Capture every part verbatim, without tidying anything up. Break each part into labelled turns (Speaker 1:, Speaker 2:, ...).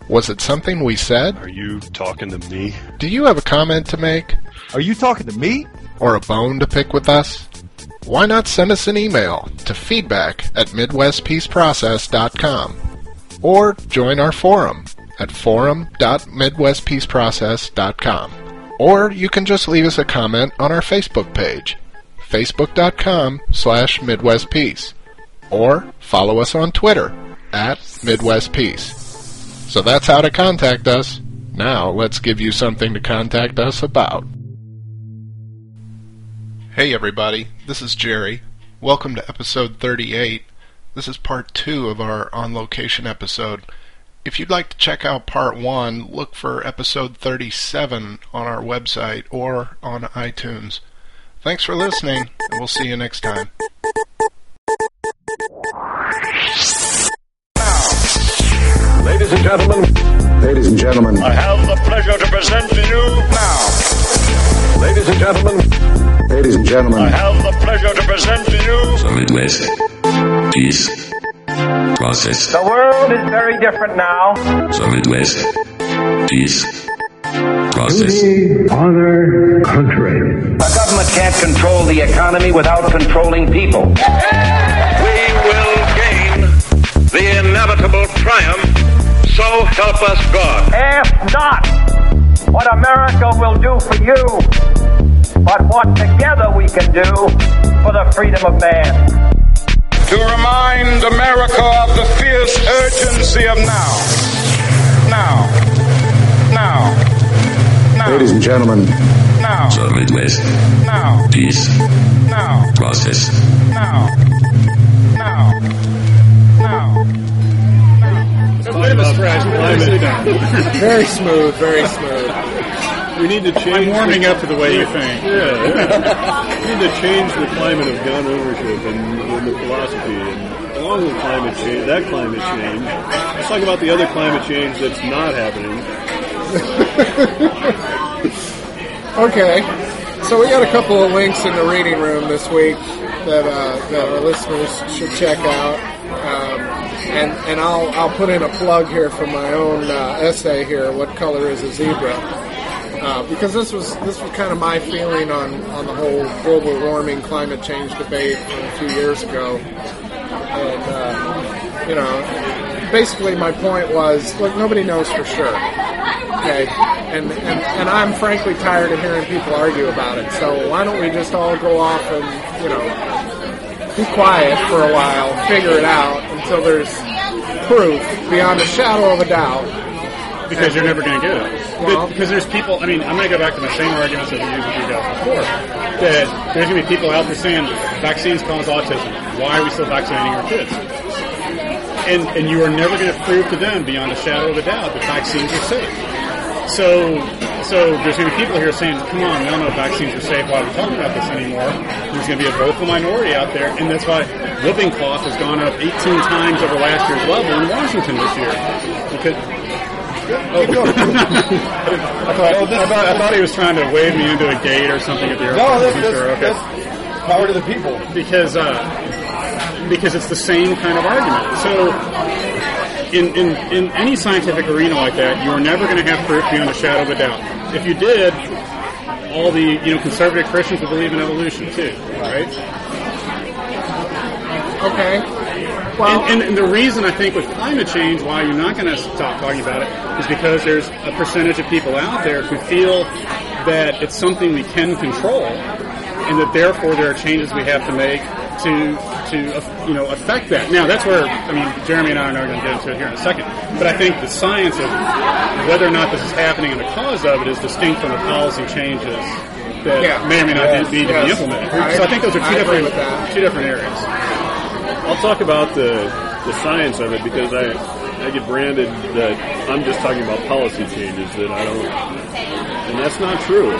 Speaker 1: Was it something we said?
Speaker 2: Are you talking to me?
Speaker 1: Do you have a comment to make?
Speaker 3: Are you talking to me?
Speaker 1: Or a bone to pick with us? Why not send us an email to feedback at midwest peace process dot com or join our forum at forum dot midwest peace process dot com. Or you can just leave us a comment on our Facebook page, facebook dot com slash midwest peace, or follow us on Twitter at Midwest Peace. So that's how to contact us. Now let's give you something to contact us about. Hey everybody, this is Jerry. Welcome to episode thirty-eight. This is part two of our On Location episode. If you'd like to check out part one, look for episode thirty-seven on our website or on iTunes. Thanks for listening, and we'll see you next time.
Speaker 4: Ladies and gentlemen, ladies and gentlemen,
Speaker 5: I have the pleasure to present to you now.
Speaker 4: Ladies and gentlemen, ladies and gentlemen,
Speaker 5: I have the pleasure to present to you
Speaker 6: the Midwest Peace Process.
Speaker 7: The world is very different now.
Speaker 6: The Midwest Peace Process.
Speaker 4: to the other country.
Speaker 7: A government can't control the economy without controlling people.
Speaker 5: we will gain the inevitable triumph, so help us God.
Speaker 7: Ask not what America will do for you, but what together we can do for the freedom of man.
Speaker 5: To remind America of the fierce urgency of now. Now. Now. Now.
Speaker 4: Ladies and gentlemen,
Speaker 5: Now.
Speaker 6: The Midwest
Speaker 5: Now.
Speaker 6: Peace
Speaker 5: Now.
Speaker 6: Process.
Speaker 5: Now. Now. Now.
Speaker 8: Very smooth, very smooth.
Speaker 2: We need to change.
Speaker 8: I'm warming
Speaker 2: the,
Speaker 8: up to the way you think.
Speaker 2: Yeah, yeah. We need to change the climate of gun ownership and, and the philosophy. And along with climate change, that climate change, let's talk about the other climate change that's not happening.
Speaker 8: Okay, so we got a couple of links in the reading room this week that uh, that our listeners should check out, um, and and I'll I'll put in a plug here for my own uh, essay here. What color is a zebra? Uh, because this was this was kind of my feeling on, on the whole global warming, climate change debate from a few years ago, and uh, you know, basically my point was, look, nobody knows for sure. Okay, and, and and I'm frankly tired of hearing people argue about it. So why don't we just all go off and, you know, be quiet for a while, figure it out until there's proof beyond a shadow of a doubt.
Speaker 9: Because and, you're never going to get it.
Speaker 8: Well,
Speaker 9: because there's people, I mean, I'm going to go back to the same arguments that we used with you guys before, that there's going to be people out there saying vaccines cause autism. Why are we still vaccinating our kids? And, and you are never going to prove to them beyond a shadow of a doubt that vaccines are safe. So, so there's going to be people here saying, come on, we don't know if vaccines are safe. Why are we talking about this anymore? There's going to be a vocal minority out there, and that's why whooping cough has gone up eighteen times over last year's level in Washington this year. Because, oh, I, thought, I, thought, I thought he was trying to wave me into a gate or something at the airport.
Speaker 3: No, that's, that's,
Speaker 9: sure. Okay.
Speaker 3: that's power to the people.
Speaker 9: Because, uh, because it's the same kind of argument. So, In, in, in any scientific arena like that, you are never going to have proof beyond a shadow of a doubt. If you did, all the you know conservative Christians would believe in evolution too, right?
Speaker 8: Okay. Well,
Speaker 9: and, and, and the reason I think with climate change, why you're not going to stop talking about it, is because there's a percentage of people out there who feel that it's something we can control, and that therefore there are changes we have to make to to you know affect that. Now that's where I mean Jeremy and I are not going to get into it here in a second, but I think the science of whether or not this is happening and the cause of it is distinct from the policy changes that
Speaker 8: yeah.
Speaker 9: may or may not
Speaker 8: yes.
Speaker 9: need to
Speaker 8: yes.
Speaker 9: be implemented.
Speaker 8: I,
Speaker 9: so I think those are two
Speaker 8: I
Speaker 9: different
Speaker 8: with
Speaker 9: two different areas.
Speaker 2: I'll talk about the the science of it because I I get branded that I'm just talking about policy changes that I don't, and that's not true.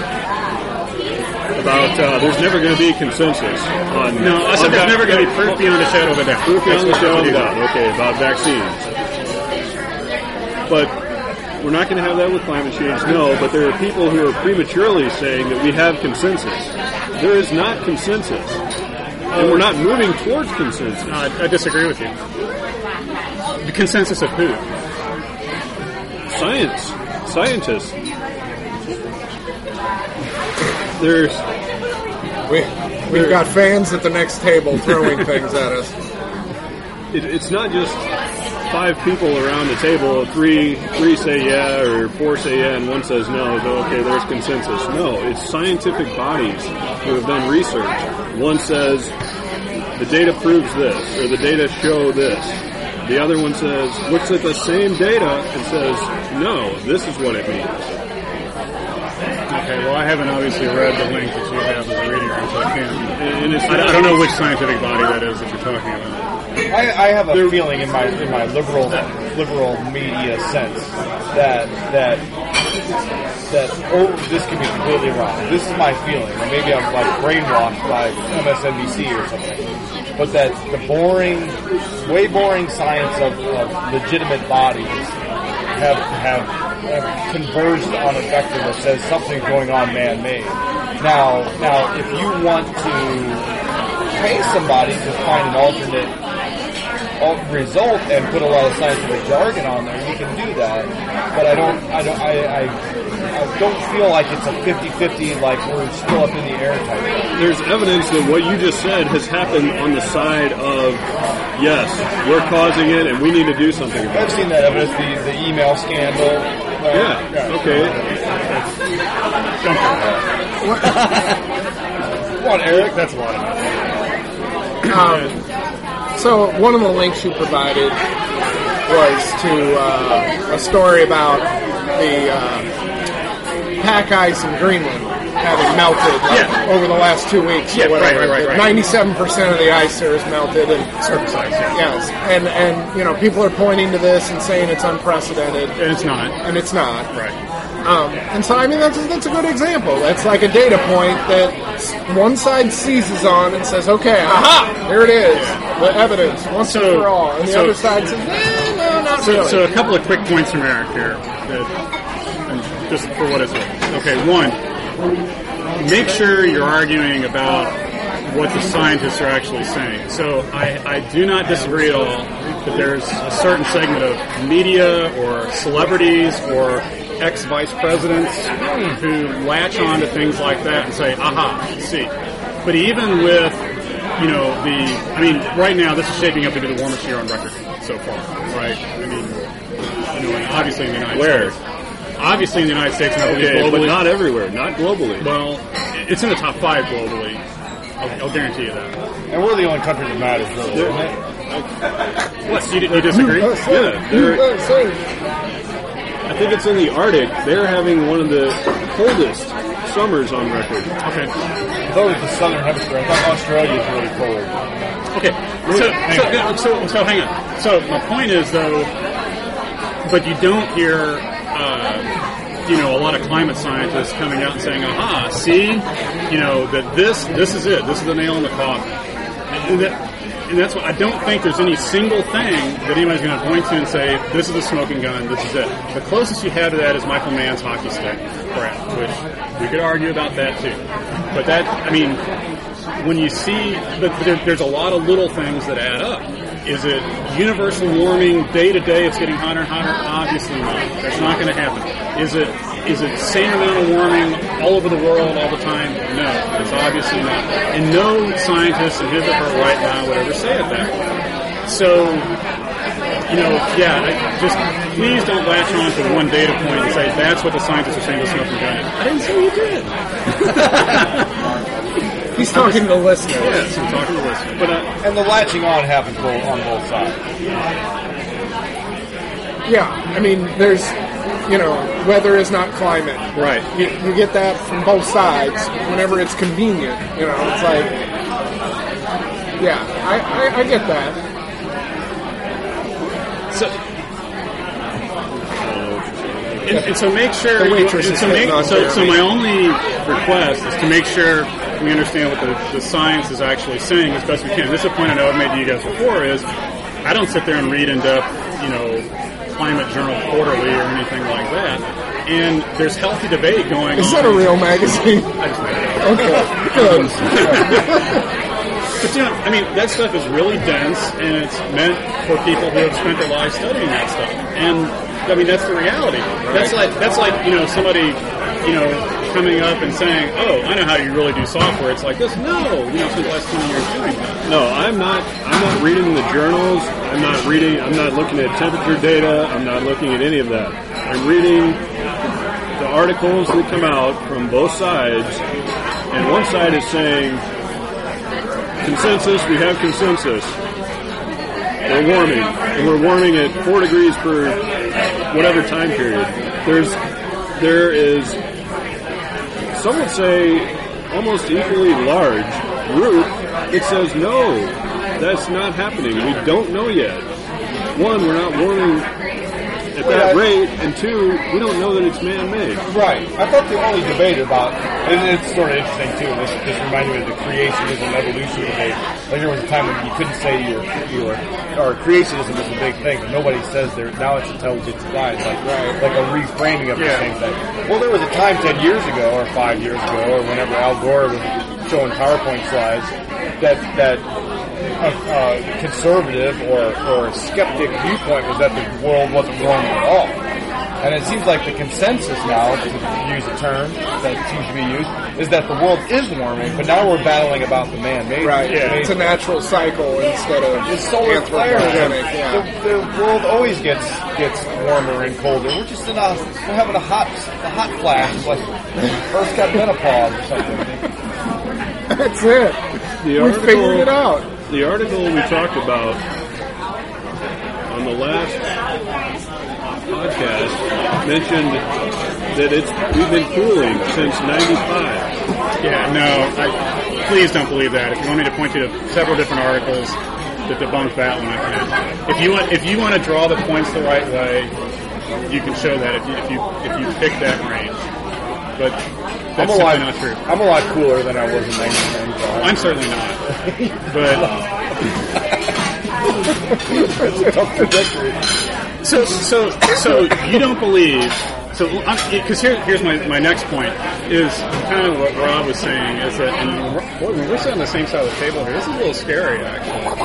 Speaker 2: About uh, there's never going to be a consensus on.
Speaker 9: No, I said there's never going to be proof beyond a shadow of a doubt.
Speaker 2: Proof beyond a shadow of a doubt. Okay, about vaccines, but we're not going to have that with climate change. No, but there are people who are prematurely saying that we have consensus. There is not consensus, and we're not moving towards consensus.
Speaker 9: No, I, I disagree with you. The consensus of who?
Speaker 2: science, scientists. There's
Speaker 8: We, we've got fans at the next table throwing things at us.
Speaker 2: it, it's not just five people around the table. Three three say yeah, or four say yeah, and one says no. So okay, there's consensus. No, it's scientific bodies who have done research. One says the data proves this, or the data show this. The other one says looks at the same data and says no, this is what it means.
Speaker 9: Okay, well, I haven't obviously read the link that you have in the reading room, so I can't.
Speaker 2: And it's
Speaker 9: I, I don't know which scientific body that is that you're talking about.
Speaker 3: I, I have a feeling in my in my liberal liberal media sense that that that oh, this could be completely wrong. This is my feeling, or maybe I'm like brainwashed by M S N B C or something. But that the boring, way boring science of, of legitimate bodies have have. have converged on a vector that says something's going on man-made. Now, now, if you want to pay somebody to find an alternate al- result and put a lot of scientific jargon on there, you can do that. But I don't, I don't, I, I, I don't feel like it's a fifty-fifty, like we're still up in the air type thing.
Speaker 2: There's evidence that what you just said has happened on the side of, yes, we're causing it and we need to do something about it.
Speaker 3: I've seen that evidence, the, the email scandal. Uh,
Speaker 2: Yeah,
Speaker 3: yeah.
Speaker 2: okay.
Speaker 3: Come on, Eric.
Speaker 9: That's a lot of that.
Speaker 8: Um, so one of the links you provided was to uh, a story about the uh, pack ice in Greenland having melted like,
Speaker 9: Yeah.
Speaker 8: over the last two weeks.
Speaker 9: Yeah,
Speaker 8: or whatever.
Speaker 9: right, right, right, right.
Speaker 8: ninety-seven percent of the ice there is melted. And,
Speaker 9: Surface ice, yeah.
Speaker 8: yes, and, and you know people are pointing to this and saying it's unprecedented,
Speaker 9: And it's not.
Speaker 8: and it's not.
Speaker 9: Right.
Speaker 8: Um, and so, I mean, that's that's a good example. That's like a data point that s- one side seizes on and says, "Okay, aha, here it is, the evidence once
Speaker 9: So-
Speaker 8: and for all." And the
Speaker 9: so-
Speaker 8: other side says, "Eh, no, not
Speaker 9: So,
Speaker 8: really."
Speaker 9: so a couple of quick points from Eric here, that, and just for what it's worth. Okay, one, make sure you're arguing about what the scientists are actually saying. So I, I do not disagree at all that there's a certain segment of media or celebrities or ex-vice presidents who latch on to things like that and say, aha, see. But even with, you know, the, I mean, right now this is shaping up to be the warmest year on record so far, right? I mean, you know, and obviously in the United
Speaker 2: Where?
Speaker 9: States. Obviously in the United States, and I believe
Speaker 2: Okay,
Speaker 9: globally.
Speaker 2: but not everywhere, not globally.
Speaker 9: Well, it's in the top five globally. I'll, I'll guarantee you that.
Speaker 3: And we're the only country that matters, really, isn't it?
Speaker 9: What? You, you disagree?
Speaker 8: Uh, so-
Speaker 2: Yeah, they're-
Speaker 8: uh, so-
Speaker 2: I think it's in the Arctic. They're having one of the coldest summers on record.
Speaker 9: Okay.
Speaker 3: I thought it was the southern hemisphere. I thought Australia is really cold.
Speaker 9: Okay. So, so, so, so hang on. So my point is, though, but you don't hear, uh, you know, a lot of climate scientists coming out and saying, aha, see, you know, that this, this is it. This is the nail in the coffin. And that, And that's what I don't think there's any single thing that anybody's going to point to and say, this is a smoking gun, this is it. The closest you have to that is Michael Mann's hockey stick crap, which we could argue about that too. But that, I mean, when you see, but there, there's a lot of little things that add up. Is it universal warming day to day? It's getting hotter and hotter? Obviously not. That's not going to happen. Is it is it same amount of warming all over the world all the time? No, it's obviously not. And no scientist in his or her right now would ever say it that way. So, you know, yeah, I just please don't latch on to one data point and say that's what the scientists are saying the smoking gun is. I didn't say you did.
Speaker 8: He's talking to the listeners.
Speaker 9: Yes, I'm talking to the listeners. But, uh,
Speaker 3: And the latching on happens both, on both sides.
Speaker 8: Yeah, I mean, there's, you know, weather is not climate.
Speaker 9: right.
Speaker 8: You, you get that from both sides whenever it's convenient. You know, it's like, yeah, I, I, I get that.
Speaker 9: So, and, and so make sure.
Speaker 8: The waitress
Speaker 9: and
Speaker 8: is
Speaker 9: so, make,
Speaker 8: hitting on
Speaker 9: so, so
Speaker 8: Jeremy.
Speaker 9: my only request is to make sure we understand what the, the science is actually saying as best we can. This is a point I know I've made to you guys before. Is I don't sit there and read in depth, you know, Climate Journal Quarterly or anything like that. And there's healthy debate going
Speaker 8: Is
Speaker 9: on.
Speaker 8: that a real magazine?
Speaker 9: I just made it up.
Speaker 8: Okay, good.
Speaker 9: But you know, I mean, that stuff is really dense, and it's meant for people who have spent their lives studying that stuff. And I mean, that's the reality. That's like that's like you know somebody you know coming up and saying, "Oh, I know how you really do software." It's like this. No, you know, for the last twenty years doing that.
Speaker 2: No, I'm not. I'm not reading the journals. I'm not reading. I'm not looking at temperature data. I'm not looking at any of that. I'm reading the articles that come out from both sides, and one side is saying consensus. We have consensus. We're warming, and we're warming at four degrees per whatever time period. There's, there is, some would say, almost equally large group that says no, that's not happening. We don't know yet. One, we're not warming at that rate, and two, we don't know that it's man-made.
Speaker 3: Right. I thought the only debate about, and it's sort of interesting too, this, this reminded me of the creationism evolution debate. Like there was a time when you couldn't say you were, you were, or creationism is a big thing, but nobody says there, now it's intelligent design, like, right. like a reframing of the
Speaker 9: yeah.
Speaker 3: same thing. Well, there was a time ten years ago, or five years ago, or whenever Al Gore was showing PowerPoint slides, that, that, A, a conservative or, or skeptic viewpoint was that the world wasn't warming at all. And it seems like the consensus now, to use a term that seems to be used, is that the world is warming, but now we're battling about the man-made.
Speaker 8: Right,
Speaker 3: yeah.
Speaker 8: It's a natural cycle instead of
Speaker 3: it's solar flares.
Speaker 8: Yeah.
Speaker 3: The, the world always gets gets warmer and colder. We're just in a, we're having a hot a hot flash, like first got menopause or something.
Speaker 8: That's it.
Speaker 2: The
Speaker 8: we
Speaker 2: article,
Speaker 8: figured it out.
Speaker 2: The article we talked about on the last podcast mentioned that it's we've been cooling since ninety-five.
Speaker 9: Yeah, no, I, please don't believe that. If you want me to point you to several different articles that debunk that one, I can. If you want, if you want to draw the points the right way, you can show that if you if you if you pick that range. But that's
Speaker 3: I'm a lot,
Speaker 9: not true.
Speaker 3: I'm a lot cooler than I was in nineteen ninety-five.
Speaker 9: I'm certainly not. But
Speaker 3: it's a tough trajectory.
Speaker 9: So, so, so you don't believe? So, because here, here's my, my next point is kind of what Rob was saying is that, and boy, when we're sitting on the same side of the table here, this is a little scary actually.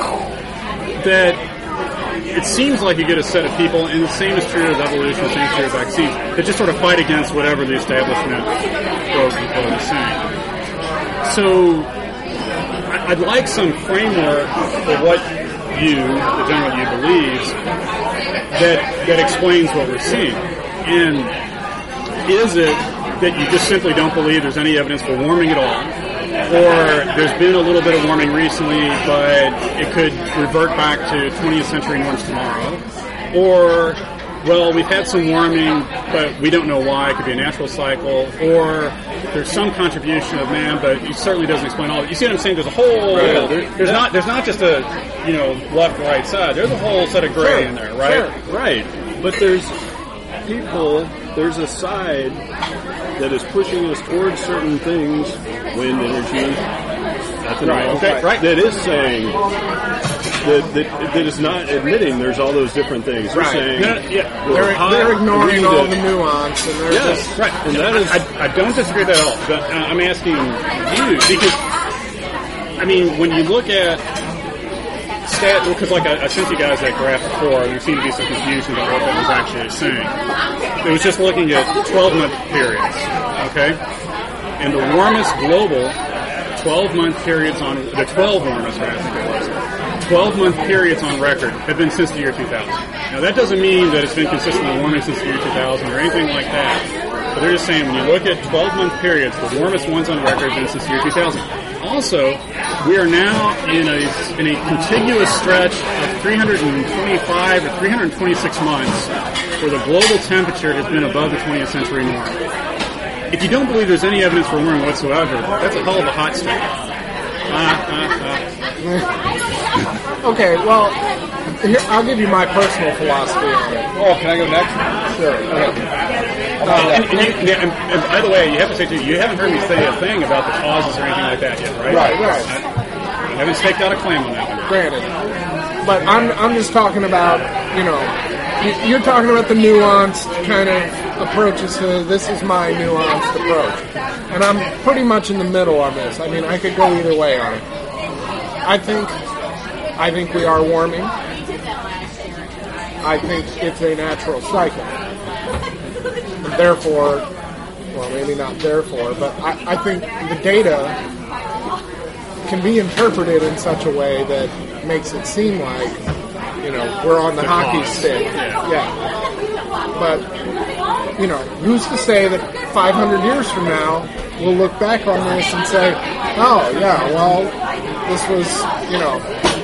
Speaker 9: That it seems like you get a set of people, and the same is true of evolution, the same is true of vaccines, that just sort of fight against whatever the establishment quote unquote is saying. So, I'd like some framework for what you, the general you, believes that that explains what we're seeing. And is it that you just simply don't believe there's any evidence for warming at all? Or there's been a little bit of warming recently, but it could revert back to twentieth century norms tomorrow? Or, well, we've had some warming, but we don't know why. It could be a natural cycle. Or there's some contribution of man, but it certainly doesn't explain all. You see what I'm saying? There's a whole.
Speaker 2: Right.
Speaker 9: There, there's not. There's not just a you know left right side. There's a whole set of gray
Speaker 2: Sure,
Speaker 9: in there, right?
Speaker 2: Sure, right. But there's people. There's a side that is pushing us towards certain things, wind energy, ethanol,
Speaker 9: Right, okay, right.
Speaker 2: that is saying that, that that is not admitting there's all those different things. They're
Speaker 8: Right.
Speaker 2: saying
Speaker 9: No, no, yeah.
Speaker 2: we're
Speaker 8: They're,
Speaker 2: hot,
Speaker 8: they're ignoring
Speaker 2: we
Speaker 8: all
Speaker 2: need
Speaker 8: the
Speaker 2: to-
Speaker 8: nuance, and they're
Speaker 2: Yes,
Speaker 8: just
Speaker 9: Right,
Speaker 2: and that is
Speaker 9: I, I don't disagree with that at all. But uh, I'm asking you because I mean, when you look at stat, because like I, I sent you guys that graph before, there seemed to be some confusion about what that was actually saying. It was just looking at twelve-month periods, okay, and the warmest global twelve-month periods on the twelve warmest, rather, twelve-month periods on record have been since the year two thousand. Now that doesn't mean that it's been consistently warming since the year two thousand or anything like that. But they're just saying when you look at twelve-month periods, the warmest ones on record have been since the year two thousand. Also, we are now in a in a contiguous stretch of three hundred twenty-five or three hundred twenty-six months where the global temperature has been above the twentieth century norm. If you don't believe there's any evidence for warming whatsoever, that's a hell of a hot streak. Ah, ah, ah.
Speaker 8: okay. Well, here, I'll give you my personal philosophy on it.
Speaker 3: Oh, can I go next?
Speaker 8: Sure. Okay.
Speaker 9: Uh, and, and, you, and, and by the way, you have to say too, you haven't heard me say a thing about the causes or anything like that yet, right?
Speaker 8: Right, right.
Speaker 9: I, I haven't staked out a claim on that one.
Speaker 8: Granted, but I'm I'm just talking about, you know, you- you're talking about the nuanced kind of approaches to this is my nuanced approach, and I'm pretty much in the middle on this. I mean, I could go either way on it. I think I think we are warming. I think it's a natural cycle. And therefore, well, maybe not therefore, but I, I think the data can be interpreted in such a way that makes it seem like, you know, we're on the,
Speaker 9: The
Speaker 8: hockey
Speaker 9: cause.
Speaker 8: stick.
Speaker 9: Yeah.
Speaker 8: Yeah. But, you know, who's to say that five hundred years from now, we'll look back on this and say, oh, yeah, well, this was, you know,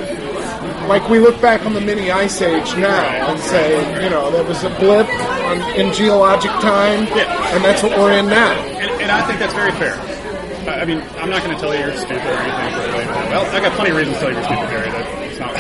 Speaker 8: like we look back on the mini ice age now and say, you know, there was a blip on, in geologic time,
Speaker 9: Yeah.
Speaker 8: and that's what we're in now.
Speaker 9: And, and I think that's very fair. I I mean, I'm not going to tell you you're stupid or anything. But like, well, I got plenty of reasons to tell you you're stupid, Gary. That, it's not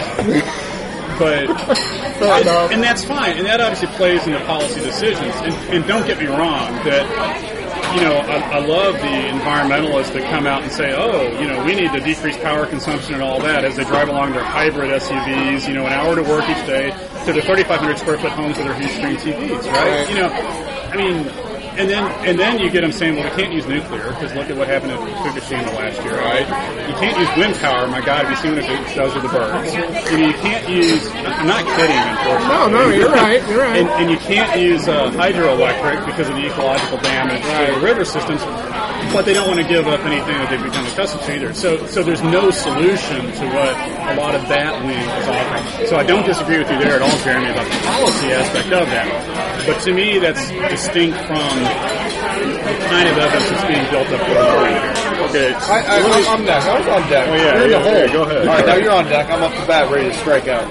Speaker 9: But,
Speaker 8: Fair enough.
Speaker 9: and that's fine. And that obviously plays into policy decisions. And, and don't get me wrong, that, you know, I, I love the environmentalists that come out and say, oh, you know, we need to decrease power consumption and all that as they drive along their hybrid S U Vs, you know, an hour to work each day to their thirty-five hundred square foot homes with their huge screen T Vs, right?
Speaker 8: Right.
Speaker 9: You know, I mean, and then and then you get them saying, well, we can't use nuclear because look at what happened at Fukushima last year, right? You can't use wind power. My God, have you seen what it does with the birds? You know, you can't use. I'm not kidding, unfortunately.
Speaker 8: No, no, you're right, you're right.
Speaker 9: And, and you can't use uh, hydroelectric because of the ecological damage to the river systems. But they don't want to give up anything that they've become accustomed to either. So, so there's no solution to what a lot of that wing is offering. So I don't disagree with you there at all, Jeremy, about the policy aspect of that. But to me, that's distinct from the kind of evidence that's being built up for the moment.
Speaker 2: Okay.
Speaker 3: I, I, I'm, I'm next. I was on deck.
Speaker 2: Oh, yeah,
Speaker 3: You're in
Speaker 2: yeah,
Speaker 3: the hole.
Speaker 2: yeah, go ahead.
Speaker 3: All right, now you're on deck. I'm up to bat, ready to strike out.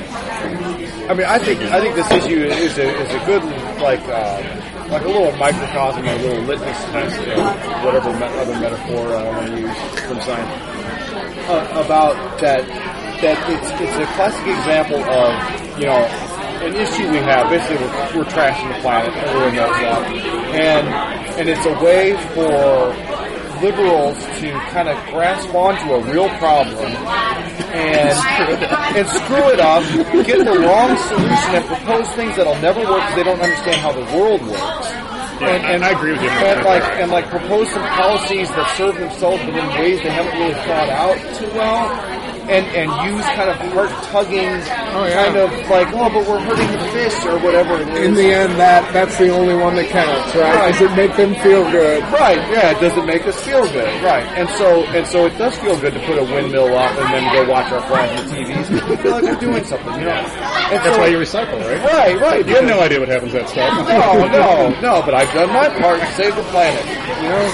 Speaker 3: I mean, I think I think this issue is a is a good like uh, like a little microcosm, a little litmus test, or whatever me- other metaphor I want to use from science uh, about that. That it's it's a classic example of, you know, an issue we have. Basically, we're, we're trashing the planet. Everyone knows that, and and it's a way for liberals to kind of grasp onto a real problem and and screw it up, get the wrong solution, and propose things that'll never work because they don't understand how the world works.
Speaker 9: Yeah,
Speaker 3: and, and
Speaker 9: I agree with you.
Speaker 3: And like and like propose some policies that serve themselves, but in ways they haven't really thought out too well. And, and use kind of heart-tugging,
Speaker 8: Oh, yeah.
Speaker 3: kind of like, oh, but we're hurting the fish or whatever it is.
Speaker 8: In the end, that that's the only one that counts, right?
Speaker 3: Right.
Speaker 8: Does it make them feel good?
Speaker 3: Right, yeah, does it make us feel good? Right. And so and so it does feel good to put a windmill up and then go watch our plasma T Vs. We feel like we're doing something, you know? And
Speaker 9: That's
Speaker 3: so,
Speaker 9: why you recycle, right?
Speaker 3: Right, right.
Speaker 9: You have no idea what happens to that stuff.
Speaker 3: No, no, no, but I've done my part to save the planet, you know?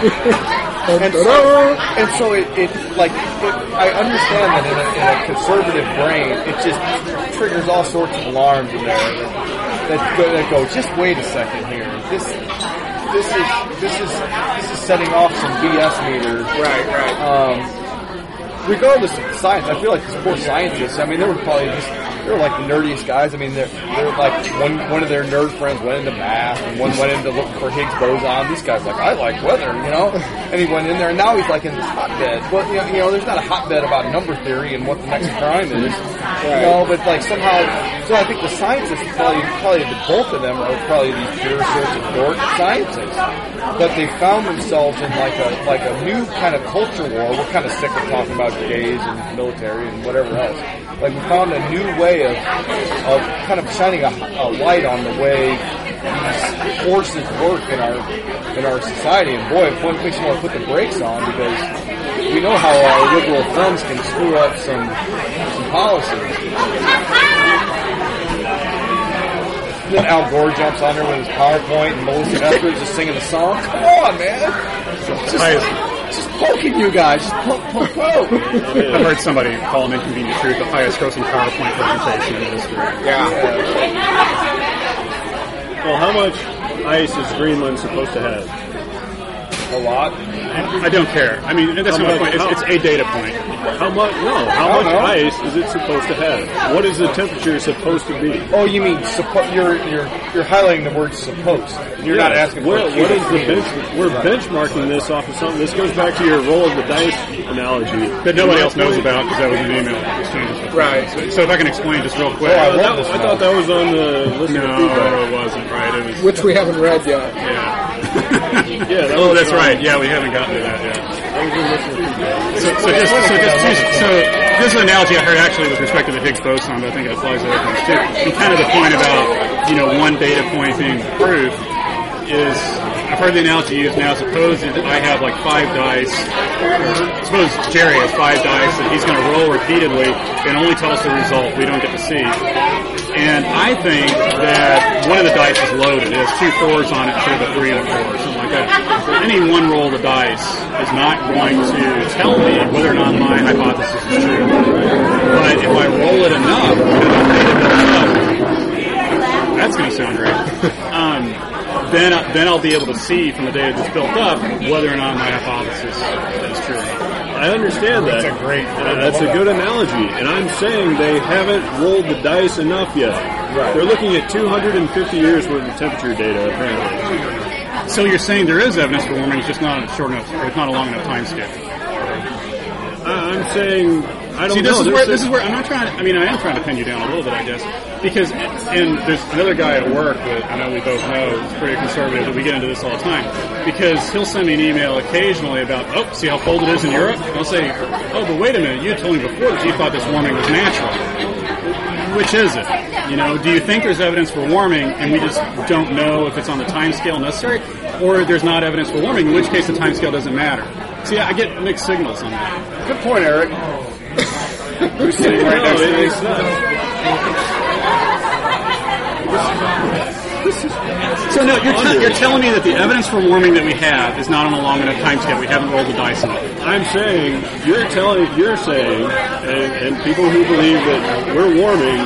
Speaker 3: And so, and so it, it like, it, I understand that in a, in a conservative brain, it just triggers all sorts of alarms in there that, that, go, that go, just wait a second here. This, this is, this is, this is setting off some B S meters.
Speaker 8: Right, right.
Speaker 3: Um, regardless of the science, I feel like these poor scientists, I mean, they were probably just, they were like the nerdiest guys. I mean, they're, they're like, one, one of their nerd friends went into math, and one went into looking for Higgs boson. This guy's like, I like weather, you know? And he went in there, and now he's like in this hotbed. Well, you know, you know there's not a hotbed about number theory and what the next prime is, you know, but like somehow, so I think the scientists, probably, probably the bulk of them are probably these pure sorts of dork scientists. But they found themselves in like a, like a new kind of culture war. We're kind of sick of talking about gays and military and whatever else. Like we found a new way of of kind of shining a, a light on the way these forces work in our in our society. And boy, it makes you want to put the brakes on because we know how our liberal thumbs can screw up some some policies. Then Al Gore jumps on there with his PowerPoint and Melissa Etheridge just singing the songs. Come on, man! Just, just poking you guys. Just poke, poke, poke.
Speaker 9: I've heard somebody call an inconvenient truth the highest grossing PowerPoint presentation in history.
Speaker 8: Yeah.
Speaker 2: Well, how much ice is Greenland supposed to have?
Speaker 3: A lot.
Speaker 9: I don't care. I mean, that's
Speaker 2: How
Speaker 9: not my
Speaker 2: much-
Speaker 9: point. It's,
Speaker 2: how-
Speaker 9: it's a data point.
Speaker 2: How much? No. How
Speaker 3: I don't
Speaker 2: much
Speaker 3: know.
Speaker 2: ice is it supposed to have? What is the temperature supposed to be?
Speaker 3: Oh, you mean suppo- you're you're you're highlighting the word supposed. You're not asking for
Speaker 2: Well,
Speaker 3: a
Speaker 2: what is the
Speaker 3: cubic
Speaker 2: bench?
Speaker 3: meter.
Speaker 2: We're
Speaker 3: Right.
Speaker 2: benchmarking this off of something. This goes back to your roll of the dice analogy
Speaker 9: That nobody else knows about because that was an email exchange.
Speaker 8: Right.
Speaker 9: So, so if I can explain just real quick.
Speaker 3: Oh, I
Speaker 2: Uh,
Speaker 3: love
Speaker 2: that-
Speaker 3: this
Speaker 2: I
Speaker 3: now.
Speaker 2: thought that was on the list
Speaker 9: no,
Speaker 2: of feedback.
Speaker 9: it wasn't right. It was.
Speaker 8: Which we haven't read yet.
Speaker 9: Yeah.
Speaker 2: Yeah. That
Speaker 9: oh,
Speaker 2: was
Speaker 9: that's
Speaker 2: wrong.
Speaker 9: right. Yeah, we haven't gotten to that yet.
Speaker 2: That was in listener feedback.
Speaker 9: So, so just, so just, so this is an analogy I heard actually with respect to the Higgs boson, but I think it applies to other things too. And kind of the point about, you know, one data point being proof is, I've heard the analogy used now, suppose that I have like five dice, or suppose Jerry has five dice that he's going to roll repeatedly and only tell us the result we don't get to see. And I think that one of the dice is loaded. It has two fours on it instead of a three and a four, or something like that. So any one roll of the dice is not going to tell me whether or not my hypothesis is true. But if I roll it enough, that's going to sound great. Um, then, then I'll be able to see from the data that's built up whether or not my hypothesis is true or not.
Speaker 2: I understand that.
Speaker 3: That's a great.
Speaker 2: Uh, that's a good analogy, and I'm saying they haven't rolled the dice enough yet.
Speaker 3: Right.
Speaker 2: They're looking at two hundred fifty years worth of temperature data, apparently.
Speaker 9: So you're saying there is evidence for warming, it's just not a short enough, or it's not a long enough time scale.
Speaker 2: Uh, I'm saying I don't
Speaker 9: See, this
Speaker 2: know.
Speaker 9: is
Speaker 2: There's
Speaker 9: where
Speaker 2: a-
Speaker 9: this is where I'm not trying to. I mean, I am trying to pin you down a little bit, I guess, because and there's another guy at work that I know we both know is pretty conservative. That we get into this all the time because he'll send me an email occasionally about, oh, see how cold it is in Europe. And I'll say, oh, but wait a minute, you told me before that you thought this warming was natural. Which is it? You know, do you think there's evidence for warming and we just don't know if it's on the time scale necessary, or there's not evidence for warming, in which case the time scale doesn't matter? See, I get mixed signals on that.
Speaker 3: Good point, Eric. Who's sitting right
Speaker 2: No,
Speaker 3: next to
Speaker 2: it
Speaker 3: me?
Speaker 2: is not.
Speaker 9: So no, you're, te- you're telling me that the evidence for warming that we have is not on a long enough time scale. We haven't rolled the dice enough.
Speaker 2: I'm saying you're telling you're saying, and, and people who believe that we're warming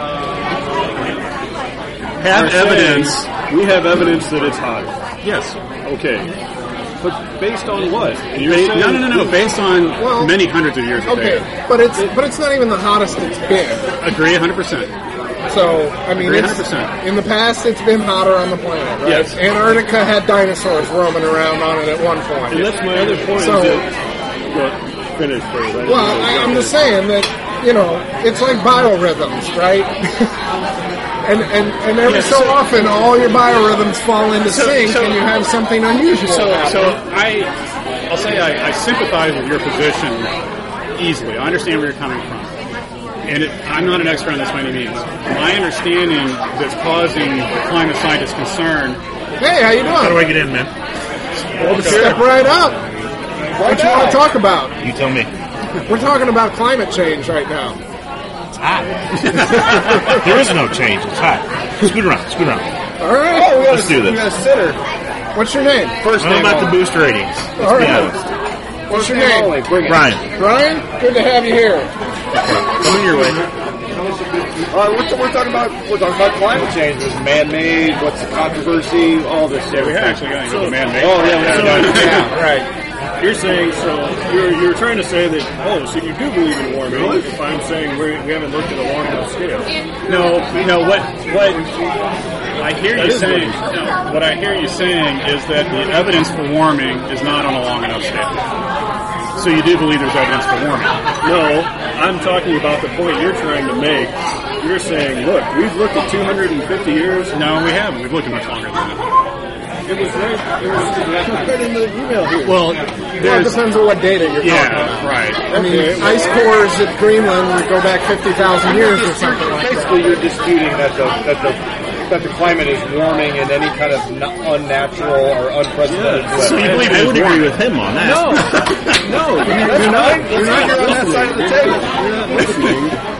Speaker 9: Have
Speaker 2: are saying
Speaker 9: evidence.
Speaker 2: we have evidence that it's hot.
Speaker 9: Yes.
Speaker 2: Okay, but based on what? And you're
Speaker 9: Ba-
Speaker 2: saying
Speaker 9: no, no, no, no. Based on
Speaker 8: Well,
Speaker 9: many hundreds of years of
Speaker 8: Okay,
Speaker 9: data.
Speaker 8: but it's but it's not even the hottest it's been.
Speaker 9: Agree one hundred percent.
Speaker 8: So I mean,
Speaker 9: Agree
Speaker 8: it's,
Speaker 9: one hundred percent.
Speaker 8: in the past it's been hotter on the planet, right?
Speaker 2: Yes.
Speaker 8: Antarctica had dinosaurs roaming around on it at one point.
Speaker 2: And that's my other point.
Speaker 8: So-
Speaker 2: is that, well, finish first. I didn't
Speaker 8: Well,
Speaker 2: know
Speaker 8: I, I'm
Speaker 2: exactly.
Speaker 8: just saying that, you know, it's like biorhythms, right? and, and and every
Speaker 9: Yeah,
Speaker 8: so,
Speaker 9: so-
Speaker 8: often, all your biorhythms fall into
Speaker 9: So-
Speaker 8: sync,
Speaker 9: so-
Speaker 8: and you have something unusual
Speaker 9: So,
Speaker 8: happen.
Speaker 9: so I, I'll say I, I sympathize with your position easily. I understand where you're coming from. And it, I'm not an expert on this by any means. My understanding that's causing the climate scientists concern.
Speaker 8: Hey, how you doing?
Speaker 10: How do I get in, man?
Speaker 8: Well, step right up. What you want to talk about?
Speaker 10: You tell me.
Speaker 8: We're talking about climate change right now.
Speaker 10: It's hot. There is no change. It's hot. Scoot around. Scoot around.
Speaker 8: All right.
Speaker 10: Let's do this.
Speaker 3: We got a sitter.
Speaker 8: What's your name?
Speaker 3: First
Speaker 10: I'm
Speaker 3: name
Speaker 10: about to
Speaker 3: only.
Speaker 10: boost ratings. Let's
Speaker 8: All
Speaker 10: be
Speaker 8: right.
Speaker 10: honest.
Speaker 8: What's
Speaker 3: First
Speaker 8: your
Speaker 3: name
Speaker 8: name?
Speaker 3: only. Bring it.
Speaker 10: Brian.
Speaker 8: Brian? Good to have you here.
Speaker 9: Coming your way.
Speaker 3: Uh, we're, we're talking about we're talking about climate change. There's man-made. What's the controversy? All this.
Speaker 9: Yeah, we actually got to go to man-made.
Speaker 3: Oh yeah, we
Speaker 2: So-
Speaker 3: haven't done- yeah, right.
Speaker 2: You're saying, so you're, you're trying to say that, oh, so you do believe in warming, if I'm saying we're, we haven't looked at a long enough scale.
Speaker 9: No, no. What what I hear
Speaker 2: That
Speaker 9: you
Speaker 2: is
Speaker 9: saying?
Speaker 2: what-
Speaker 9: No, what I hear you saying is that the evidence for warming is not on a long enough scale. So you do believe there's evidence for warming?
Speaker 2: No, I'm talking about the point you're trying to make. You're saying, look, we've looked at two hundred fifty years.
Speaker 9: No, we haven't. We've looked at much longer than that.
Speaker 2: It was right, it was right in the email here.
Speaker 9: Well,
Speaker 8: Well, it
Speaker 9: there's
Speaker 8: depends on what data you're talking about.
Speaker 9: yeah, right.
Speaker 8: I mean,
Speaker 2: Okay.
Speaker 8: ice cores at Greenland go back fifty thousand years or something like that.
Speaker 3: Basically, you're disputing that the that the that the climate is warming in any kind of n- unnatural or unprecedented
Speaker 2: Yeah.
Speaker 3: way.
Speaker 10: So you believe I would agree with him on that.
Speaker 2: no, no, you're,
Speaker 3: That's
Speaker 2: you're not.
Speaker 3: fine.
Speaker 2: You're not
Speaker 3: You're on that
Speaker 2: listening.
Speaker 3: side of the table.
Speaker 2: You're not listening.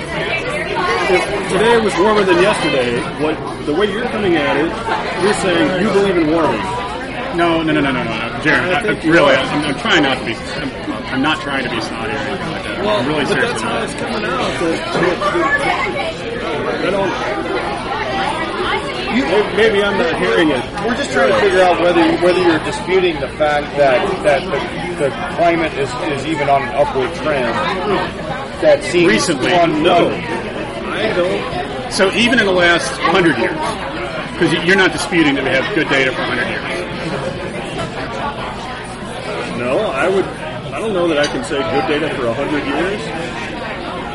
Speaker 2: If today was warmer than yesterday, what the way you're coming at it, you're saying you believe in warming.
Speaker 9: No, no, no, no, no, no, no. Jared,
Speaker 2: I
Speaker 9: I,
Speaker 2: think
Speaker 9: I,
Speaker 2: you
Speaker 9: really,
Speaker 2: are.
Speaker 9: I'm, I'm trying not to be. I'm, I'm not trying to be snotty or anything like that. I'm really
Speaker 2: but
Speaker 9: serious
Speaker 2: that's
Speaker 9: about
Speaker 2: how
Speaker 9: it.
Speaker 2: it's coming out. That, I don't. Maybe, maybe I'm not hearing it.
Speaker 3: We're just trying to figure out whether whether you're disputing the fact that that the, the climate is, is even on an upward trend. That seems
Speaker 9: Recently,
Speaker 3: on
Speaker 2: No, I don't.
Speaker 9: So even in the last hundred years, because you're not disputing that we have good data for a hundred years.
Speaker 2: No, I would. I don't know that I can say good data for a hundred years.